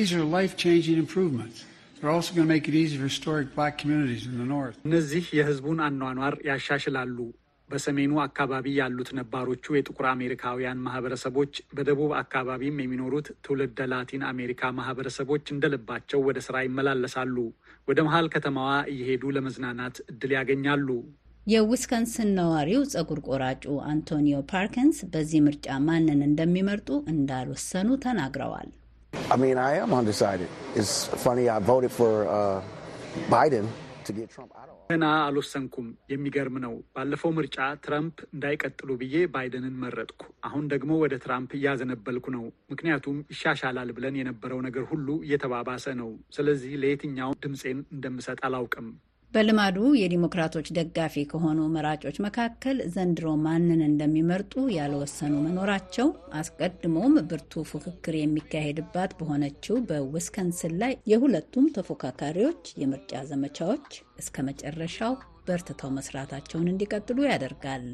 እነዚህ የህዝቡን አኗኗር ያሻሽላሉ። በሰሜኑ አካባቢ ያሉት ነባሮቹ የጥቁር አሜሪካውያን ማህበረሰቦች፣ በደቡብ አካባቢም የሚኖሩት ትውልደ ላቲን አሜሪካ ማህበረሰቦች እንደልባቸው ወደ ስራ ይመላለሳሉ። ወደ መሀል ከተማዋ እየሄዱ ለመዝናናት እድል ያገኛሉ። የዊስከንስን ነዋሪው ጸጉር ቆራጩ አንቶኒዮ ፓርኪንስ በዚህ ምርጫ ማንን እንደሚመርጡ እንዳልወሰኑ ተናግረዋል። I mean, I am undecided. It's funny, I voted for uh, Biden to get Trump out of office. ገና አልወሰንኩም። የሚገርም ነው። ባለፈው ምርጫ ትራምፕ እንዳይቀጥሉ ብዬ ባይደንን መረጥኩ። አሁን ደግሞ ወደ ትራምፕ እያዘነበልኩ ነው። ምክንያቱም ይሻሻላል ብለን የነበረው ነገር ሁሉ እየተባባሰ ነው። ስለዚህ ለየትኛው ድምፄን እንደምሰጥ አላውቅም። በልማዱ የዲሞክራቶች ደጋፊ ከሆኑ መራጮች መካከል ዘንድሮ ማንን እንደሚመርጡ ያልወሰኑ መኖራቸው አስቀድሞም ብርቱ ፉክክር የሚካሄድባት በሆነችው በዊስከንስን ላይ የሁለቱም ተፎካካሪዎች የምርጫ ዘመቻዎች እስከ መጨረሻው በርትተው መስራታቸውን እንዲቀጥሉ ያደርጋል።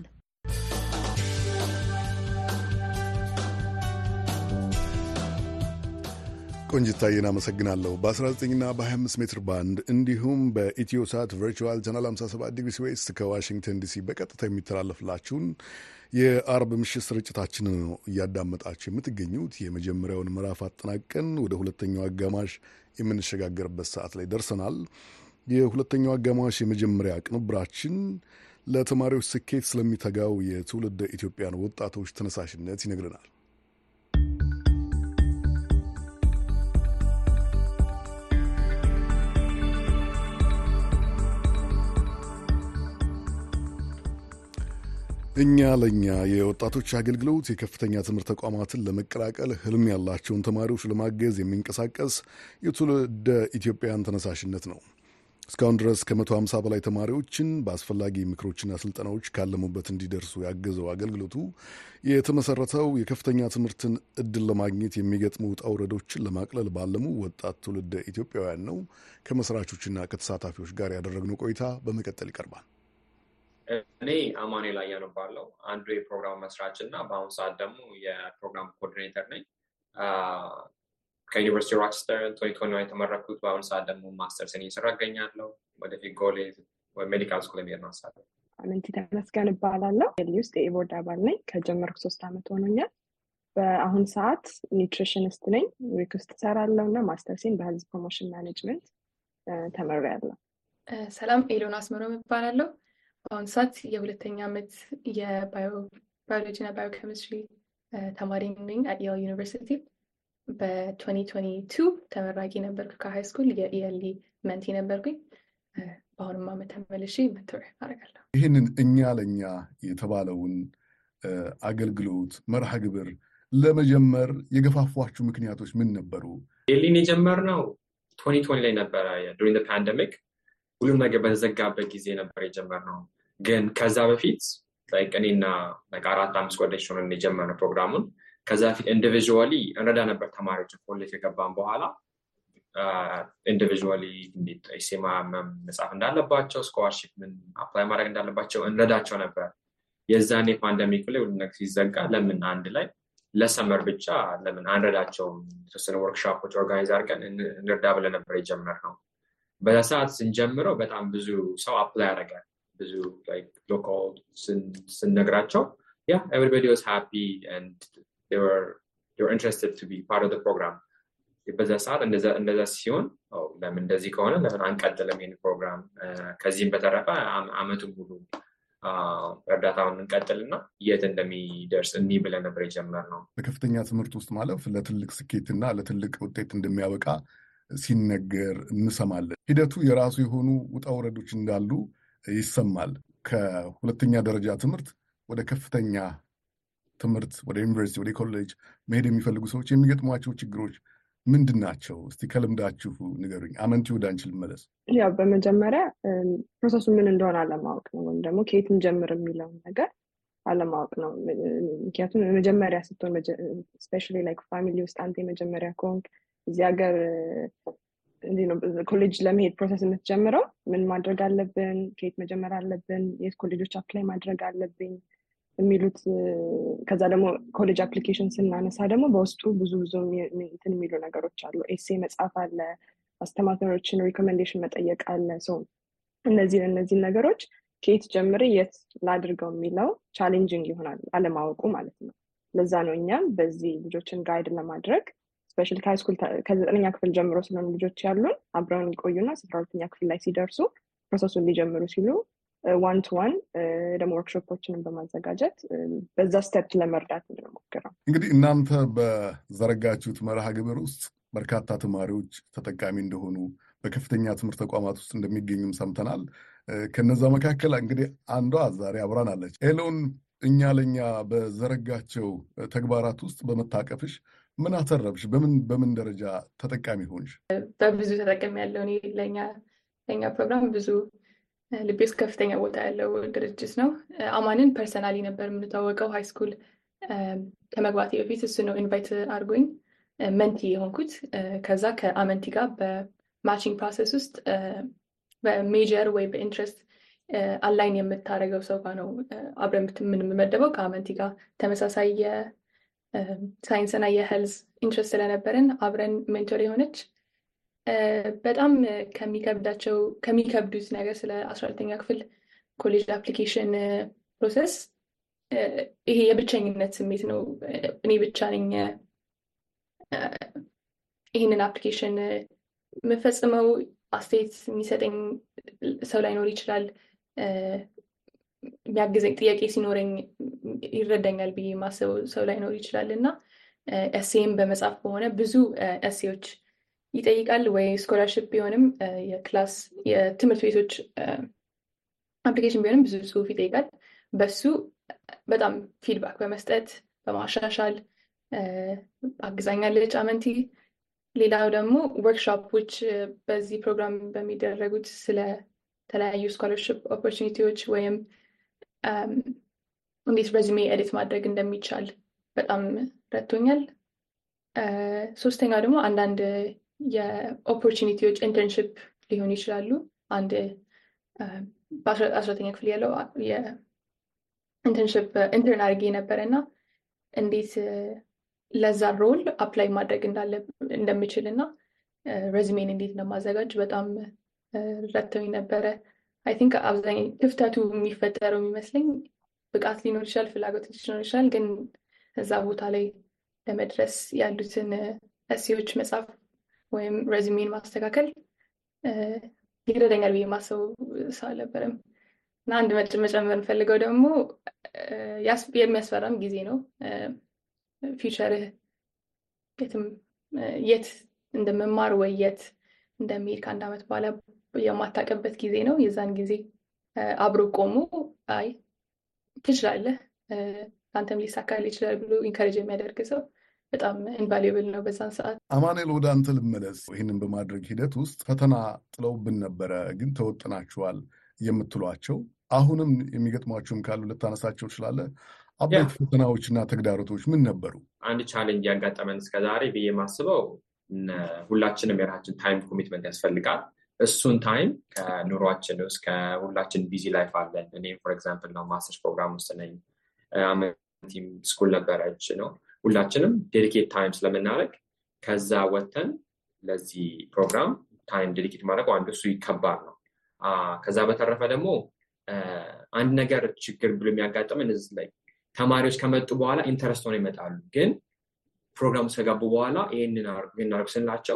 ቆንጅታዬን አመሰግናለሁ። በ19ና በ25 ሜትር ባንድ እንዲሁም በኢትዮ ሳት ቨርቹዋል ቻናል ሃምሳ ሰባት ዲግሪ ዌስት ከዋሽንግተን ዲሲ በቀጥታ የሚተላለፍላችሁን የአርብ ምሽት ስርጭታችንን ነው እያዳመጣችሁ የምትገኙት። የመጀመሪያውን ምዕራፍ አጠናቀን ወደ ሁለተኛው አጋማሽ የምንሸጋገርበት ሰዓት ላይ ደርሰናል። የሁለተኛው አጋማሽ የመጀመሪያ ቅንብራችን ለተማሪዎች ስኬት ስለሚተጋው የትውልደ ኢትዮጵያን ወጣቶች ተነሳሽነት ይነግረናል። እኛ ለእኛ የወጣቶች አገልግሎት የከፍተኛ ትምህርት ተቋማትን ለመቀላቀል ህልም ያላቸውን ተማሪዎች ለማገዝ የሚንቀሳቀስ የትውልደ ኢትዮጵያን ተነሳሽነት ነው። እስካሁን ድረስ ከመቶ ሃምሳ በላይ ተማሪዎችን በአስፈላጊ ምክሮችና ስልጠናዎች ካለሙበት እንዲደርሱ ያገዘው አገልግሎቱ የተመሰረተው የከፍተኛ ትምህርትን እድል ለማግኘት የሚገጥሙ ውጣ ውረዶችን ለማቅለል ባለሙ ወጣት ትውልደ ኢትዮጵያውያን ነው። ከመስራቾችና ከተሳታፊዎች ጋር ያደረግነው ቆይታ በመቀጠል ይቀርባል። እኔ አማኑኤል አያኖ እባላለሁ። አንዱ የፕሮግራም መስራች እና በአሁኑ ሰዓት ደግሞ የፕሮግራም ኮኦርዲኔተር ነኝ። ከዩኒቨርሲቲ ሮቸስተር ቶኒ ቶኒ የተመረኩት፣ በአሁኑ ሰዓት ደግሞ ማስተርስን እየሰራ እገኛለሁ። ወደፊት ጎሌ ሜዲካል ስኩል የሚሄድ ማሳለ አመንቲ ተመስገን እባላለሁ። ሊ ውስጥ የኢቦርድ አባል ነኝ። ከጀመርኩ ሶስት አመት ሆኖኛል። በአሁኑ ሰዓት ኒውትሪሽኒስት ነኝ። ዊክ ውስጥ እሰራለሁ እና ማስተርሴን በሄልዝ ፕሮሞሽን ማኔጅመንት ተመሪያለሁ። ሰላም፣ ኤሎን አስመሮም እባላለሁ። በአሁኑ ሰዓት የሁለተኛ ዓመት የባዮሎጂ እና ባዮኬሚስትሪ ተማሪ ነኝ አት የል ዩኒቨርሲቲ። በ2022 ተመራቂ ነበርኩ ከሃይ ስኩል የኢኤልኢ መንቲ ነበርኩኝ። በአሁኑም ዓመት ተመልሼ መንቶር አደርጋለሁ። ይህንን እኛ ለእኛ የተባለውን አገልግሎት መርሃ ግብር ለመጀመር የገፋፏችሁ ምክንያቶች ምን ነበሩ? ኢኤልኢን የጀመርነው twenty twenty ላይ ነበረ። ዱሪንግ ዘ ፓንደሚክ ሁሉም ነገር በተዘጋበት ጊዜ ነበር የጀመርነው። ግን ከዛ በፊት ላይክ እኔና ላይክ አራት አምስት ጓደኞች ሆነን የጀመርነው ፕሮግራሙን። ከዛ በፊት ኢንዲቪዥዋሊ እንረዳ ነበር ተማሪዎች ኮሌጅ ከገባን በኋላ ኢንዲቪዥዋሊ እንዴት ኤሴማ መጻፍ እንዳለባቸው፣ ስኮላርሺፕ ምን አፕላይ ማድረግ እንዳለባቸው እንረዳቸው ነበር። የዛኔ ፓንደሚክ ላይ ሁሉ ነገር ሲዘጋ ለምን አንድ ላይ ለሰመር ብቻ ለምን አንረዳቸውም? የተወሰነ ወርክሾፖች ኦርጋናይዝ አድርገን እንርዳ ብለን ነበር የጀመርነው። በዛ ሰዓት ስንጀምረው በጣም ብዙ ሰው አፕላይ ያደርጋል። ብዙ ሎካል ስንነግራቸው ያ ኤቨሪባዲ ዋዝ ሃፒ ኤንድ they were they were interested to be part of the program። በዛ ሰዓት እንደዛ እንደዛ ሲሆን ለምን እንደዚህ ከሆነ ለምን አንቀጥልም ይሄን ፕሮግራም? ከዚህም በተረፈ አመቱን ሙሉ እርዳታውን እንቀጥልና የት እንደሚደርስ እኒ ብለን ነበር የጀመርነው። በከፍተኛ ትምህርት ውስጥ ማለፍ ለትልቅ ስኬትና ለትልቅ ውጤት እንደሚያበቃ ሲነገር እንሰማለን። ሂደቱ የራሱ የሆኑ ውጣ ውረዶች እንዳሉ ይሰማል። ከሁለተኛ ደረጃ ትምህርት ወደ ከፍተኛ ትምህርት ወደ ዩኒቨርሲቲ ወደ ኮሌጅ መሄድ የሚፈልጉ ሰዎች የሚገጥሟቸው ችግሮች ምንድን ናቸው? እስቲ ከልምዳችሁ ንገሩኝ። አመንቲ ወደ አንቺ ልመለስ። ያው በመጀመሪያ ፕሮሰሱ ምን እንደሆነ አለማወቅ ነው፣ ወይም ደግሞ ከየት እንጀምር የሚለውን ነገር አለማወቅ ነው። ምክንያቱም የመጀመሪያ ስትሆን ስፔሻሊ ላይክ ፋሚሊ ውስጥ አንተ የመጀመሪያ ከሆንክ እዚህ ሀገር እንዲህ ነው ኮሌጅ ለመሄድ ፕሮሰስ የምትጀምረው ምን ማድረግ አለብን፣ ከየት መጀመር አለብን፣ የት ኮሌጆች አፕላይ ማድረግ አለብኝ የሚሉት። ከዛ ደግሞ ኮሌጅ አፕሊኬሽን ስናነሳ ደግሞ በውስጡ ብዙ ብዙ እንትን የሚሉ ነገሮች አሉ። ኤሴ መጻፍ አለ፣ አስተማሪዎችን ሪኮሜንዴሽን መጠየቅ አለ። ሶ እነዚህ እነዚህ ነገሮች ከየት ጀምሬ የት ላድርገው የሚለው ቻሌንጂንግ ይሆናል አለማወቁ ማለት ነው። ለዛ ነው እኛም በዚህ ልጆችን ጋይድ ለማድረግ ስፔሻሊ ከሃይስኩል ከዘጠነኛ ክፍል ጀምሮ ስለሆኑ ልጆች ያሉን አብረውን ይቆዩና አስራ ሁለተኛ ክፍል ላይ ሲደርሱ ፕሮሰሱን ሊጀምሩ ሲሉ ዋን ቱ ዋን ደግሞ ወርክሾፖችንም በማዘጋጀት በዛ ስቴፕ ለመርዳት እንሞክረው። እንግዲህ እናንተ በዘረጋችሁት መርሃ ግብር ውስጥ በርካታ ተማሪዎች ተጠቃሚ እንደሆኑ በከፍተኛ ትምህርት ተቋማት ውስጥ እንደሚገኙም ሰምተናል። ከነዛ መካከል እንግዲህ አንዷ ዛሬ አብራን አለች። ኤሎን፣ እኛ ለኛ በዘረጋቸው ተግባራት ውስጥ በመታቀፍሽ ምን አተረብሽ? በምን በምን ደረጃ ተጠቃሚ ሆንሽ? በብዙ ተጠቃሚ ያለው እኔ ለኛ ለኛ ፕሮግራም ብዙ ልቤ ውስጥ ከፍተኛ ቦታ ያለው ድርጅት ነው። አማንን ፐርሰናሊ ነበር የምንታወቀው ሃይስኩል ከመግባቴ በፊት እሱ ነው ኢንቫይት አድርጎኝ መንቲ የሆንኩት። ከዛ ከአመንቲ ጋር በማቺንግ ፕሮሰስ ውስጥ በሜጀር ወይ በኢንትረስት አላይን የምታደርገው ሰው ጋር ነው አብረን የምንመደበው። ከአመንቲ ጋር ተመሳሳይ የሳይንስና የሄልዝ ኢንትረስት ስለነበረን አብረን ሜንቶር የሆነች በጣም ከሚከብዳቸው ከሚከብዱት ነገር ስለ አስራ ሁለተኛ ክፍል ኮሌጅ አፕሊኬሽን ፕሮሰስ ይሄ የብቸኝነት ስሜት ነው። እኔ ብቻ ነኝ ይህንን አፕሊኬሽን የምፈጽመው፣ አስተያየት የሚሰጠኝ ሰው ላይኖር ይችላል፣ የሚያግዘኝ ጥያቄ ሲኖረኝ ይረዳኛል ብዬ ማሰብ ሰው ላይኖር ይችላል እና ኤሴም በመጻፍ በሆነ ብዙ ኤሴዎች ይጠይቃል ወይ ስኮላርሽፕ ቢሆንም የክላስ የትምህርት ቤቶች አፕሊኬሽን ቢሆንም ብዙ ጽሁፍ ይጠይቃል። በሱ በጣም ፊድባክ በመስጠት በማሻሻል አግዛኛለች አመንቲ። ሌላው ደግሞ ወርክሾፖች በዚህ ፕሮግራም በሚደረጉት ስለተለያዩ ስኮላርሽፕ ኦፖርቹኒቲዎች ወይም እንዴት ሬዚሜ ኤዲት ማድረግ እንደሚቻል በጣም ረድቶኛል። ሶስተኛው ደግሞ አንዳንድ የኦፖርቹኒቲዎች ኢንተርንሽፕ ሊሆኑ ይችላሉ። አንድ በአስራተኛ ክፍል ያለው የኢንተርንሽፕ ኢንተርን አድርጌ ነበረ እና እንዴት ለዛ ሮል አፕላይ ማድረግ እንደምችል እና ሬዝሜን እንዴት እንደማዘጋጅ በጣም ረድተውኝ ነበረ። አይ ቲንክ አብዛኛው ክፍተቱ የሚፈጠረው የሚመስለኝ ብቃት ሊኖር ይችላል፣ ፍላጎት ሊኖር ይችላል፣ ግን እዛ ቦታ ላይ ለመድረስ ያሉትን እሴዎች መጻፍ ወይም ሬዝሜን ማስተካከል ይረዳኛል ብዬ ማሰቡ ሰው አልነበረም። እና አንድ መጨመር እንፈልገው ደግሞ የሚያስፈራም ጊዜ ነው። ፊውቸርህ የትም የት እንደመማር ወይ የት እንደሚሄድ ከአንድ ዓመት በኋላ የማታውቅበት ጊዜ ነው። የዛን ጊዜ አብሮ ቆሞ አይ ትችላለህ፣ አንተም ሊሳካል ይችላል ብሎ ኢንካሬጅ የሚያደርግ ሰው በጣም ኢንቫሉዌብል ነው በዛን ሰዓት። አማኑኤል፣ ወደ አንተ ልመለስ። ይህንን በማድረግ ሂደት ውስጥ ፈተና ጥለውብን ነበረ፣ ግን ተወጥናችኋል የምትሏቸው አሁንም የሚገጥሟቸውም ካሉ ልታነሳቸው ትችላለህ? አበይት ፈተናዎችና ተግዳሮቶች ምን ነበሩ? አንድ ቻሌንጅ ያጋጠመን እስከዛሬ ብዬ ማስበው ሁላችንም የራሳችን ታይም ኮሚትመንት ያስፈልጋል። እሱን ታይም ከኑሯችን ውስጥ ከሁላችን ቢዚ ላይፍ አለን። እኔ ፎር ኤግዛምፕል ነው ማስተርስ ፕሮግራም ውስጥ ነኝ። አመንቲም ስኩል ነበረች ነው። ሁላችንም ዴዲኬት ታይም ስለምናደርግ ከዛ ወተን ለዚህ ፕሮግራም ታይም ዴዲኬት ማድረግ አንዱ እሱ ይከባድ ነው። ከዛ በተረፈ ደግሞ አንድ ነገር ችግር ብሎ የሚያጋጥመን እዚህ ላይ ተማሪዎች ከመጡ በኋላ ኢንተረስት ሆነው ይመጣሉ። ግን ፕሮግራሙ ከገቡ በኋላ ይሄንን አድርጉ ስንላቸው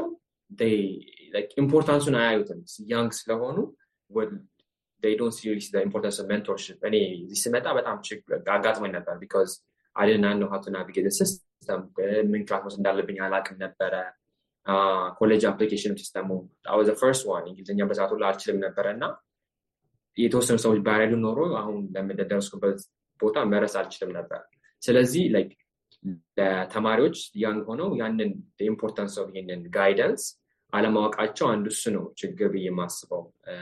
ኢምፖርታንሱን አያዩትም። ያንግ ስለሆኑ they don't see the importance of mentorship። እኔ እዚህ ስመጣ በጣም ችግር አጋጥሞኝ ነበር because I didn't know how to navigate the system። ምን ክላስ እንዳለብኝ አላውቅም ነበረ። ኮሌጅ አፕሊኬሽን ሲስተሙ that was the first one። እንግሊዝኛ በሰዓቱ ላይ አልችልም ነበረ እና የተወሰኑ ሰዎች ባይረዱ ኖሮ አሁን ለምደረስኩበት ቦታ መረስ አልችልም ነበር። ስለዚህ ላይክ ለተማሪዎች ያንግ ሆነው ያንን ኢምፖርታንስ ኦፍ ይሄንን ጋይደንስ አለማወቃቸው አንዱ እሱ ነው ችግር ብዬ የማስበው።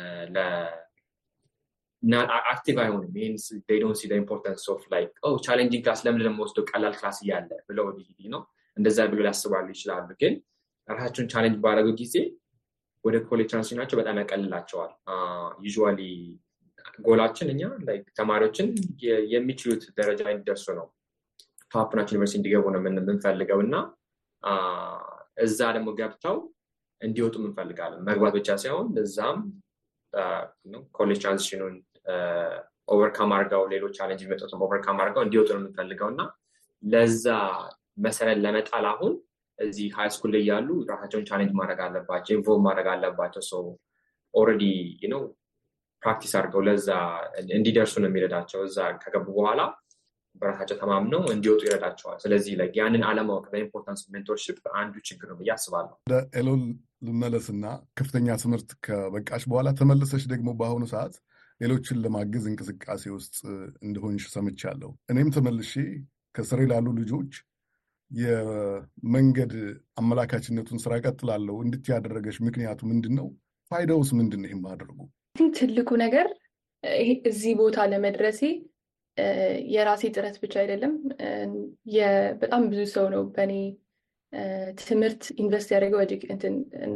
አክቲቭ አይሆንም። ይህን they don't see the importance of like oh challenging class ለምን ለምወስደው ቀላል ክላስ እያለ ብለው ነው እንደዛ ብሎ ሊያስባሉ ይችላሉ። ግን ራሳቸውን ቻሌንጅ ባደረጉ ጊዜ ወደ ኮሌጅ ትራንዚሽናቸው በጣም ያቀልላቸዋል። ዩዥዋሊ ጎላችን እኛ ላይክ ተማሪዎችን የሚችሉት ደረጃ እንዲደርሱ ነው ቶፕ ናቸው ዩኒቨርሲቲ እንዲገቡ ነው የምንፈልገው እና እዛ ደግሞ ገብተው እንዲወጡ እንፈልጋለን። መግባት ብቻ ሳይሆን እዛም ኮሌጅ ትራንዚሽኑን ኦቨርካም አድርገው ሌሎች ቻሌንጅ የሚመጡትን ኦቨርካም አድርገው እንዲወጡ ነው የምንፈልገው እና ለዛ መሰረት ለመጣል አሁን እዚህ ሃይ ስኩል ላይ ያሉ ራሳቸውን ቻሌንጅ ማድረግ አለባቸው፣ ኢንቮልቭ ማድረግ አለባቸው። ሶ ኦልሬዲ ዩ ኖ ፕራክቲስ አድርገው ለዛ እንዲደርሱ ነው የሚረዳቸው። እዛ ከገቡ በኋላ በራሳቸው ተማምነው እንዲወጡ ይረዳቸዋል። ስለዚህ ላይ ያንን አለማወቅ በኢምፖርታንስ ሜንቶርሺፕ አንዱ ችግር ነው ብዬ አስባለሁ። ወደ ኤሎን ልመለስና ከፍተኛ ትምህርት ከበቃሽ በኋላ ተመልሰሽ ደግሞ በአሁኑ ሰዓት ሌሎችን ለማገዝ እንቅስቃሴ ውስጥ እንደሆንሽ ሰምቻለሁ። እኔም ተመልሼ ከስሬ ላሉ ልጆች የመንገድ አመላካችነቱን ስራ ቀጥላለሁ እንድት ያደረገሽ ምክንያቱ ምንድን ነው? ፋይዳውስ ምንድን ነው? ይህም አድርጉ ትልቁ ነገር እዚህ ቦታ ለመድረሴ የራሴ ጥረት ብቻ አይደለም። በጣም ብዙ ሰው ነው በእኔ ትምህርት ኢንቨስት ያደረገው እንትን እና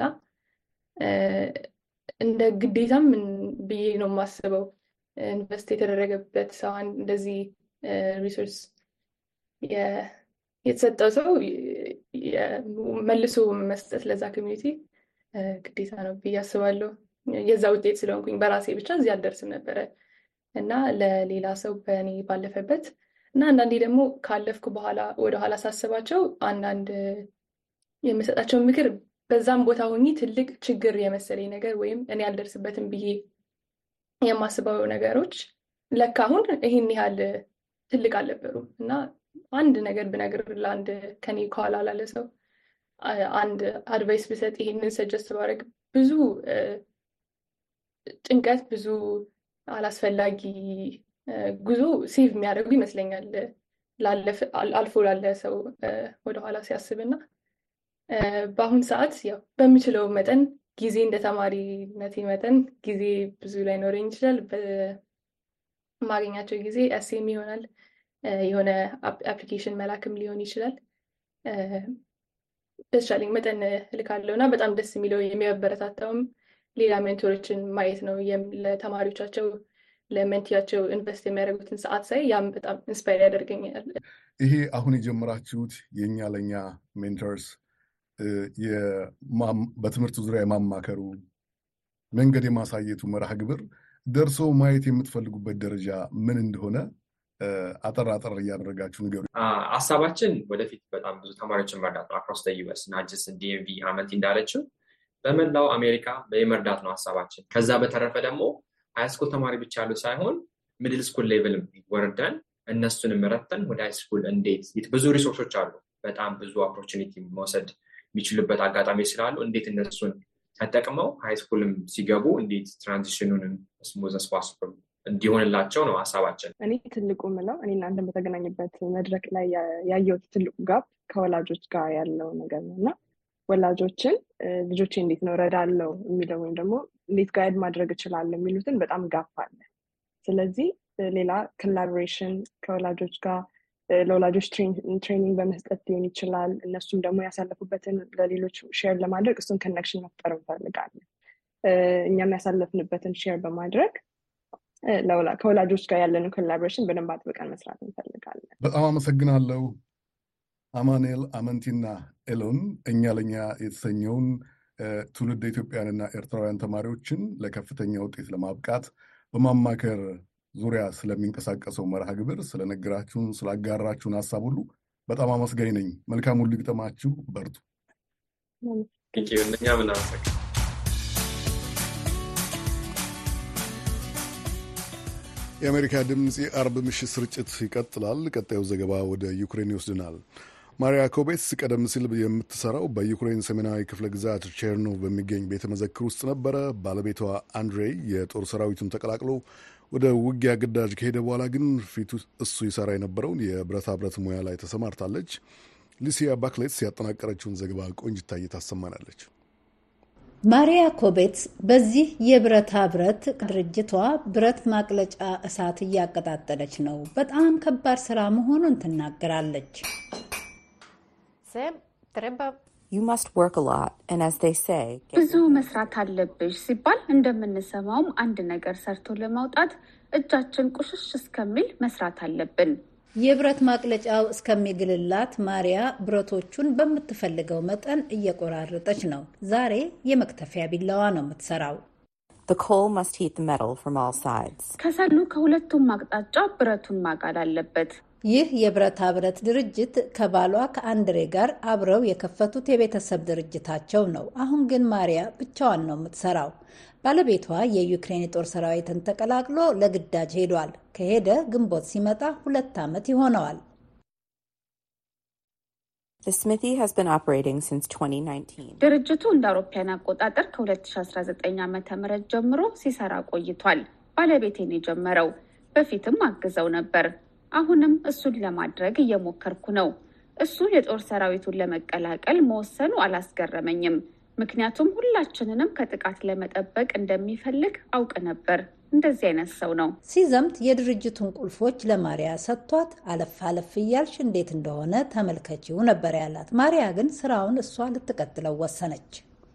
እንደ ግዴታም ብዬ ነው የማስበው። ኢንቨስት የተደረገበት ሰው እንደዚህ ሪሶርስ የተሰጠው ሰው መልሶ መስጠት ለዛ ኮሚኒቲ ግዴታ ነው ብዬ አስባለሁ። የዛ ውጤት ስለሆንኩኝ በራሴ ብቻ እዚህ አልደርስም ነበረ እና ለሌላ ሰው በእኔ ባለፈበት እና አንዳንዴ ደግሞ ካለፍኩ በኋላ ወደኋላ ሳስባቸው አንዳንድ የምሰጣቸው ምክር በዛም ቦታ ሆኜ ትልቅ ችግር የመሰለኝ ነገር ወይም እኔ አልደርስበትም ብዬ የማስበው ነገሮች ለካ አሁን ይህን ያህል ትልቅ አልነበሩም እና አንድ ነገር ብነግር ለአንድ ከኔ ከኋላ ላለ ሰው አንድ አድቫይስ ብሰጥ ይሄንን ሰጀስት ባደርግ ብዙ ጭንቀት ብዙ አላስፈላጊ ጉዞ ሴቭ የሚያደርጉ ይመስለኛል አልፎ ላለ ሰው ወደኋላ ሲያስብና በአሁን ሰዓት ያው በሚችለው መጠን ጊዜ እንደ ተማሪነቴ መጠን ጊዜ ብዙ ላይኖረኝ ይችላል። በማገኛቸው ጊዜ ኤሴም ይሆናል የሆነ አፕሊኬሽን መላክም ሊሆን ይችላል። በተቻለኝ መጠን እልካለሁ እና በጣም ደስ የሚለው የሚያበረታታውም ሌላ ሜንቶሮችን ማየት ነው። ለተማሪዎቻቸው ለመንቲያቸው ኢንቨስት የሚያደርጉትን ሰዓት ሳይ ያም በጣም ኢንስፓየር ያደርገኛል። ይሄ አሁን የጀመራችሁት የእኛ ለእኛ ሜንተርስ በትምህርት ዙሪያ የማማከሩ መንገድ የማሳየቱ መርሃ ግብር ደርሶ ማየት የምትፈልጉበት ደረጃ ምን እንደሆነ አጠር አጠር እያደረጋችሁ ንገሩ። ሀሳባችን ወደፊት በጣም ብዙ ተማሪዎችን መርዳት ነው። አክሮስ ዩኤስ ናጅስ ዲኤምቪ አመት እንዳለችው በመላው አሜሪካ የመርዳት ነው ሀሳባችን። ከዛ በተረፈ ደግሞ ሃይስኩል ተማሪ ብቻ ያሉ ሳይሆን ሚድል ስኩል ሌቭልም ወርደን እነሱንም ረተን ወደ ሃይስኩል እንዴት ብዙ ሪሶርሶች አሉ፣ በጣም ብዙ ኦፖርቹኒቲ መውሰድ የሚችሉበት አጋጣሚ ስላሉ እንዴት እነሱን ተጠቅመው ሃይስኩልም ሲገቡ እንዴት ትራንዚሽኑንም ስሙዝ አስ ፖሲብል እንዲሆንላቸው ነው ሀሳባችን። እኔ ትልቁ ምለው እኔ እናንተ በተገናኝበት መድረክ ላይ ያየሁት ትልቁ ጋፕ ከወላጆች ጋር ያለው ነገር ነው እና ወላጆችን ልጆቼ እንዴት ነው ረዳለው የሚለው ወይም ደግሞ እንዴት ጋይድ ማድረግ እችላለሁ የሚሉትን በጣም ጋፕ አለ። ስለዚህ ሌላ ኮላቦሬሽን ከወላጆች ጋር ለወላጆች ትሬኒንግ በመስጠት ሊሆን ይችላል። እነሱም ደግሞ ያሳለፉበትን ለሌሎች ሼር ለማድረግ እሱን ኮኔክሽን መፍጠር እንፈልጋለን። እኛም ያሳለፍንበትን ሼር በማድረግ ከወላጆች ጋር ያለንን ኮላቦሬሽን በደንብ አጥብቀን መስራት እንፈልጋለን። በጣም አመሰግናለሁ። አማኑኤል፣ አመንቲና ኤሎን እኛ ለኛ የተሰኘውን ትውልድ ኢትዮጵያውያንና ኤርትራውያን ተማሪዎችን ለከፍተኛ ውጤት ለማብቃት በማማከር ዙሪያ ስለሚንቀሳቀሰው መርሃ ግብር ስለነገራችሁን፣ ስላጋራችሁን ሀሳብ ሁሉ በጣም አመስጋኝ ነኝ። መልካም ሁሉ ይግጠማችሁ። በርቱ። እኛ ምን አመሰግናለሁ። የአሜሪካ ድምፅ የአርብ ምሽት ስርጭት ይቀጥላል። ቀጣዩ ዘገባ ወደ ዩክሬን ይወስድናል። ማሪያ ኮቤትስ ቀደም ሲል የምትሰራው በዩክሬን ሰሜናዊ ክፍለ ግዛት ቼርኖቭ በሚገኝ ቤተ መዘክር ውስጥ ነበረ። ባለቤቷ አንድሬይ የጦር ሰራዊቱን ተቀላቅሎ ወደ ውጊያ ግዳጅ ከሄደ በኋላ ግን ፊቱ እሱ ይሰራ የነበረውን የብረታ ብረት ሙያ ላይ ተሰማርታለች። ሊሲያ ባክሌትስ ያጠናቀረችውን ዘገባ ቆንጅታዬ ታሰማናለች። ማሪያ ኮቤትስ በዚህ የብረታ ብረት ድርጅቷ ብረት ማቅለጫ እሳት እያቀጣጠለች ነው። በጣም ከባድ ስራ መሆኑን ትናገራለች። You must work a lot, and as they say, ብዙ መስራት አለብሽ ሲባል እንደምንሰማውም አንድ ነገር ሰርቶ ለማውጣት እጃችን ቁሽሽ እስከሚል መስራት አለብን። የብረት ማቅለጫው እስከሚግልላት ማሪያ ብረቶቹን በምትፈልገው መጠን እየቆራረጠች ነው። ዛሬ የመክተፊያ ቢላዋ ነው የምትሰራው። The coal must heat the metal from all sides. ከሰሉ ከሁለቱም አቅጣጫ ብረቱን ማጋል አለበት። ይህ የብረታ ብረት ድርጅት ከባሏ ከአንድሬ ጋር አብረው የከፈቱት የቤተሰብ ድርጅታቸው ነው። አሁን ግን ማሪያ ብቻዋን ነው የምትሰራው። ባለቤቷ የዩክሬን የጦር ሰራዊትን ተቀላቅሎ ለግዳጅ ሄዷል። ከሄደ ግንቦት ሲመጣ ሁለት ዓመት ይሆነዋል። The smithy has been operating since twenty nineteen. ድርጅቱ እንደ አውሮፓውያን አቆጣጠር ከ2019 ዓመተ ምህረት ጀምሮ ሲሰራ ቆይቷል። ባለቤቴን የጀመረው በፊትም አግዘው ነበር። አሁንም እሱን ለማድረግ እየሞከርኩ ነው። እሱ የጦር ሰራዊቱን ለመቀላቀል መወሰኑ አላስገረመኝም። ምክንያቱም ሁላችንንም ከጥቃት ለመጠበቅ እንደሚፈልግ አውቅ ነበር። እንደዚህ አይነት ሰው ነው። ሲዘምት የድርጅቱን ቁልፎች ለማሪያ ሰጥቷት አለፍ አለፍ እያልሽ እንዴት እንደሆነ ተመልከቺው ነበር ያላት። ማሪያ ግን ስራውን እሷ ልትቀጥለው ወሰነች።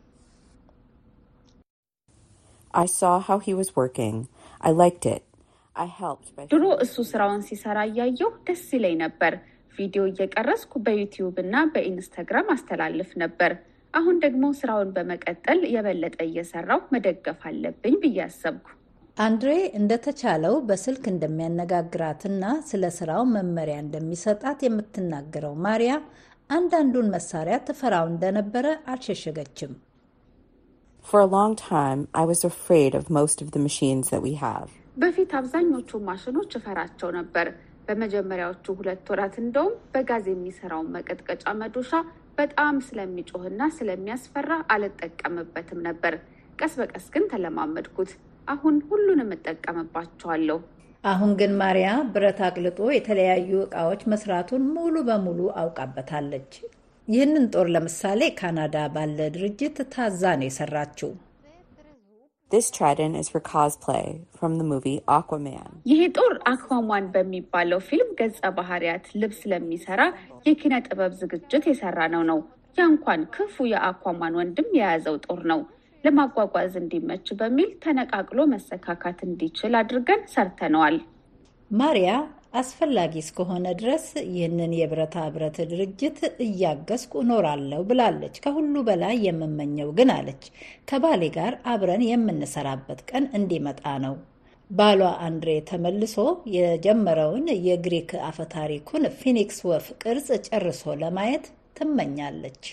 I saw how he was working. I liked it. I helped by ድሮ እሱ ስራውን ሲሰራ እያየሁ ደስ ይለኝ ነበር። ቪዲዮ እየቀረስኩ በዩቲዩብ እና በኢንስታግራም አስተላልፍ ነበር። አሁን ደግሞ ስራውን በመቀጠል የበለጠ እየሰራው መደገፍ አለብኝ ብዬ አሰብኩ። አንድሬ እንደተቻለው በስልክ እንደሚያነጋግራትና ስለ ስራው መመሪያ እንደሚሰጣት የምትናገረው ማሪያ አንዳንዱን መሳሪያ ትፈራው እንደነበረ አልሸሸገችም። For a long time, I was afraid of most of the machines that we have. በፊት አብዛኞቹ ማሽኖች እፈራቸው ነበር። በመጀመሪያዎቹ ሁለት ወራት እንደውም በጋዝ የሚሰራው መቀጥቀጫ መዶሻ በጣም ስለሚጮህና ስለሚያስፈራ አልጠቀምበትም ነበር። ቀስ በቀስ ግን ተለማመድኩት። አሁን ሁሉንም እጠቀምባቸዋለሁ። አሁን ግን ማሪያ ብረት አቅልጦ የተለያዩ ዕቃዎች መስራቱን ሙሉ በሙሉ አውቃበታለች። ይህንን ጦር ለምሳሌ ካናዳ ባለ ድርጅት ታዛ ነው የሰራችው። This trident is for cosplay from the movie Aquaman. ይህ ጦር አኳማን በሚባለው ፊልም ገጸ ባህሪያት ልብስ ለሚሰራ የኪነ ጥበብ ዝግጅት የሰራ ነው ነው። ያ እንኳን ክፉ የአኳማን ወንድም የያዘው ጦር ነው። ለማጓጓዝ እንዲመች በሚል ተነቃቅሎ መሰካካት እንዲችል አድርገን ሰርተነዋል። ማሪያ አስፈላጊ እስከሆነ ድረስ ይህንን የብረታ ብረት ድርጅት እያገዝኩ እኖራለሁ ብላለች። ከሁሉ በላይ የምመኘው ግን አለች ከባሌ ጋር አብረን የምንሰራበት ቀን እንዲመጣ ነው። ባሏ አንድሬ ተመልሶ የጀመረውን የግሪክ አፈታሪኩን ፊኒክስ ወፍ ቅርጽ ጨርሶ ለማየት ትመኛለች።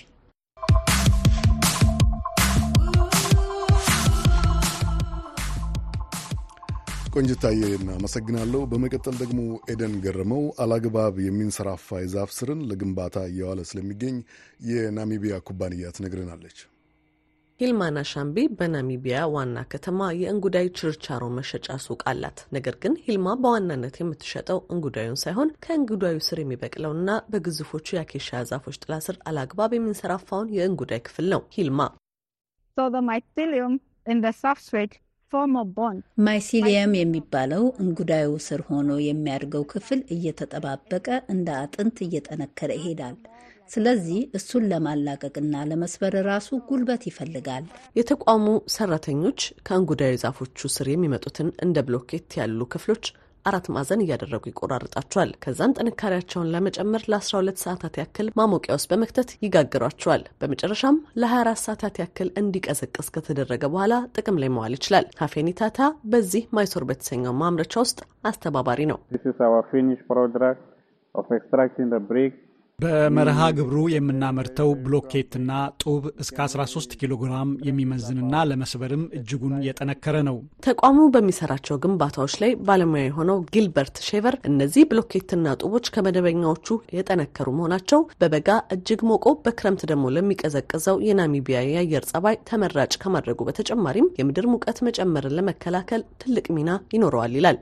ቆንጅታዬ እናመሰግናለሁ። በመቀጠል ደግሞ ኤደን ገረመው አላግባብ የሚንሰራፋ የዛፍ ስርን ለግንባታ እየዋለ ስለሚገኝ የናሚቢያ ኩባንያ ትነግረናለች። ሂልማና ሻምቢ በናሚቢያ ዋና ከተማ የእንጉዳይ ችርቻሮ መሸጫ ሱቅ አላት። ነገር ግን ሂልማ በዋናነት የምትሸጠው እንጉዳዩን ሳይሆን ከእንጉዳዩ ስር የሚበቅለውና በግዙፎቹ የአኬሻ ዛፎች ጥላ ስር አላግባብ የሚንሰራፋውን የእንጉዳይ ክፍል ነው። ሂልማ ማይሲሊየም የሚባለው እንጉዳዩ ስር ሆኖ የሚያድገው ክፍል እየተጠባበቀ እንደ አጥንት እየጠነከረ ይሄዳል። ስለዚህ እሱን ለማላቀቅና ለመስበር ራሱ ጉልበት ይፈልጋል። የተቋሙ ሰራተኞች ከእንጉዳዩ ዛፎቹ ስር የሚመጡትን እንደ ብሎኬት ያሉ ክፍሎች አራት ማዕዘን እያደረጉ ይቆራርጣቸዋል። ከዛም ጥንካሬያቸውን ለመጨመር ለአስራ ሁለት ሰዓታት ያክል ማሞቂያ ውስጥ በመክተት ይጋግሯቸዋል። በመጨረሻም ለሀያ አራት ሰዓታት ያክል እንዲቀዘቅዝ ከተደረገ በኋላ ጥቅም ላይ መዋል ይችላል። ሀፌኒታታ በዚህ ማይሶር በተሰኘው ማምረቻ ውስጥ አስተባባሪ ነው። በመርሃ ግብሩ የምናመርተው ብሎኬትና ጡብ እስከ አስራ ሶስት ኪሎ ግራም የሚመዝንና ለመስበርም እጅጉን የጠነከረ ነው። ተቋሙ በሚሰራቸው ግንባታዎች ላይ ባለሙያ የሆነው ጊልበርት ሼቨር እነዚህ ብሎኬትና ጡቦች ከመደበኛዎቹ የጠነከሩ መሆናቸው በበጋ እጅግ ሞቆ በክረምት ደግሞ ለሚቀዘቅዘው የናሚቢያ የአየር ጸባይ ተመራጭ ከማድረጉ በተጨማሪም የምድር ሙቀት መጨመርን ለመከላከል ትልቅ ሚና ይኖረዋል ይላል።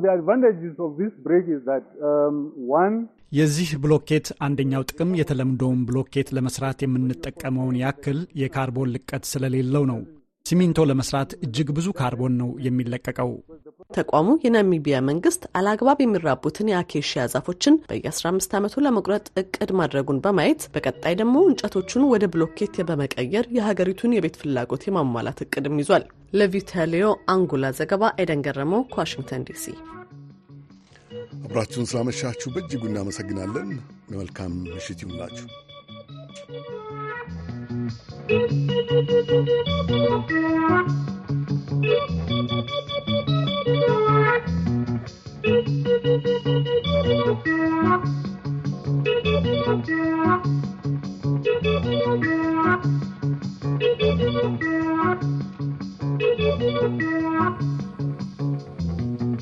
የዚህ ብሎኬት አንደኛው ጥቅም የተለምዶውን ብሎኬት ለመስራት የምንጠቀመውን ያክል የካርቦን ልቀት ስለሌለው ነው። ሲሚንቶ ለመስራት እጅግ ብዙ ካርቦን ነው የሚለቀቀው። ተቋሙ የናሚቢያ መንግስት አላግባብ የሚራቡትን የአኬሺያ ዛፎችን በየ15 አምስት ዓመቱ ለመቁረጥ እቅድ ማድረጉን በማየት በቀጣይ ደግሞ እንጨቶቹን ወደ ብሎኬት በመቀየር የሀገሪቱን የቤት ፍላጎት የማሟላት እቅድም ይዟል። ለቪታሊዮ አንጉላ ዘገባ ኤደን ገረመው ከዋሽንግተን ዲሲ። አብራችሁን ስላመሻችሁ በእጅጉ እናመሰግናለን። መልካም ምሽት ይሁንላችሁ። Thank you.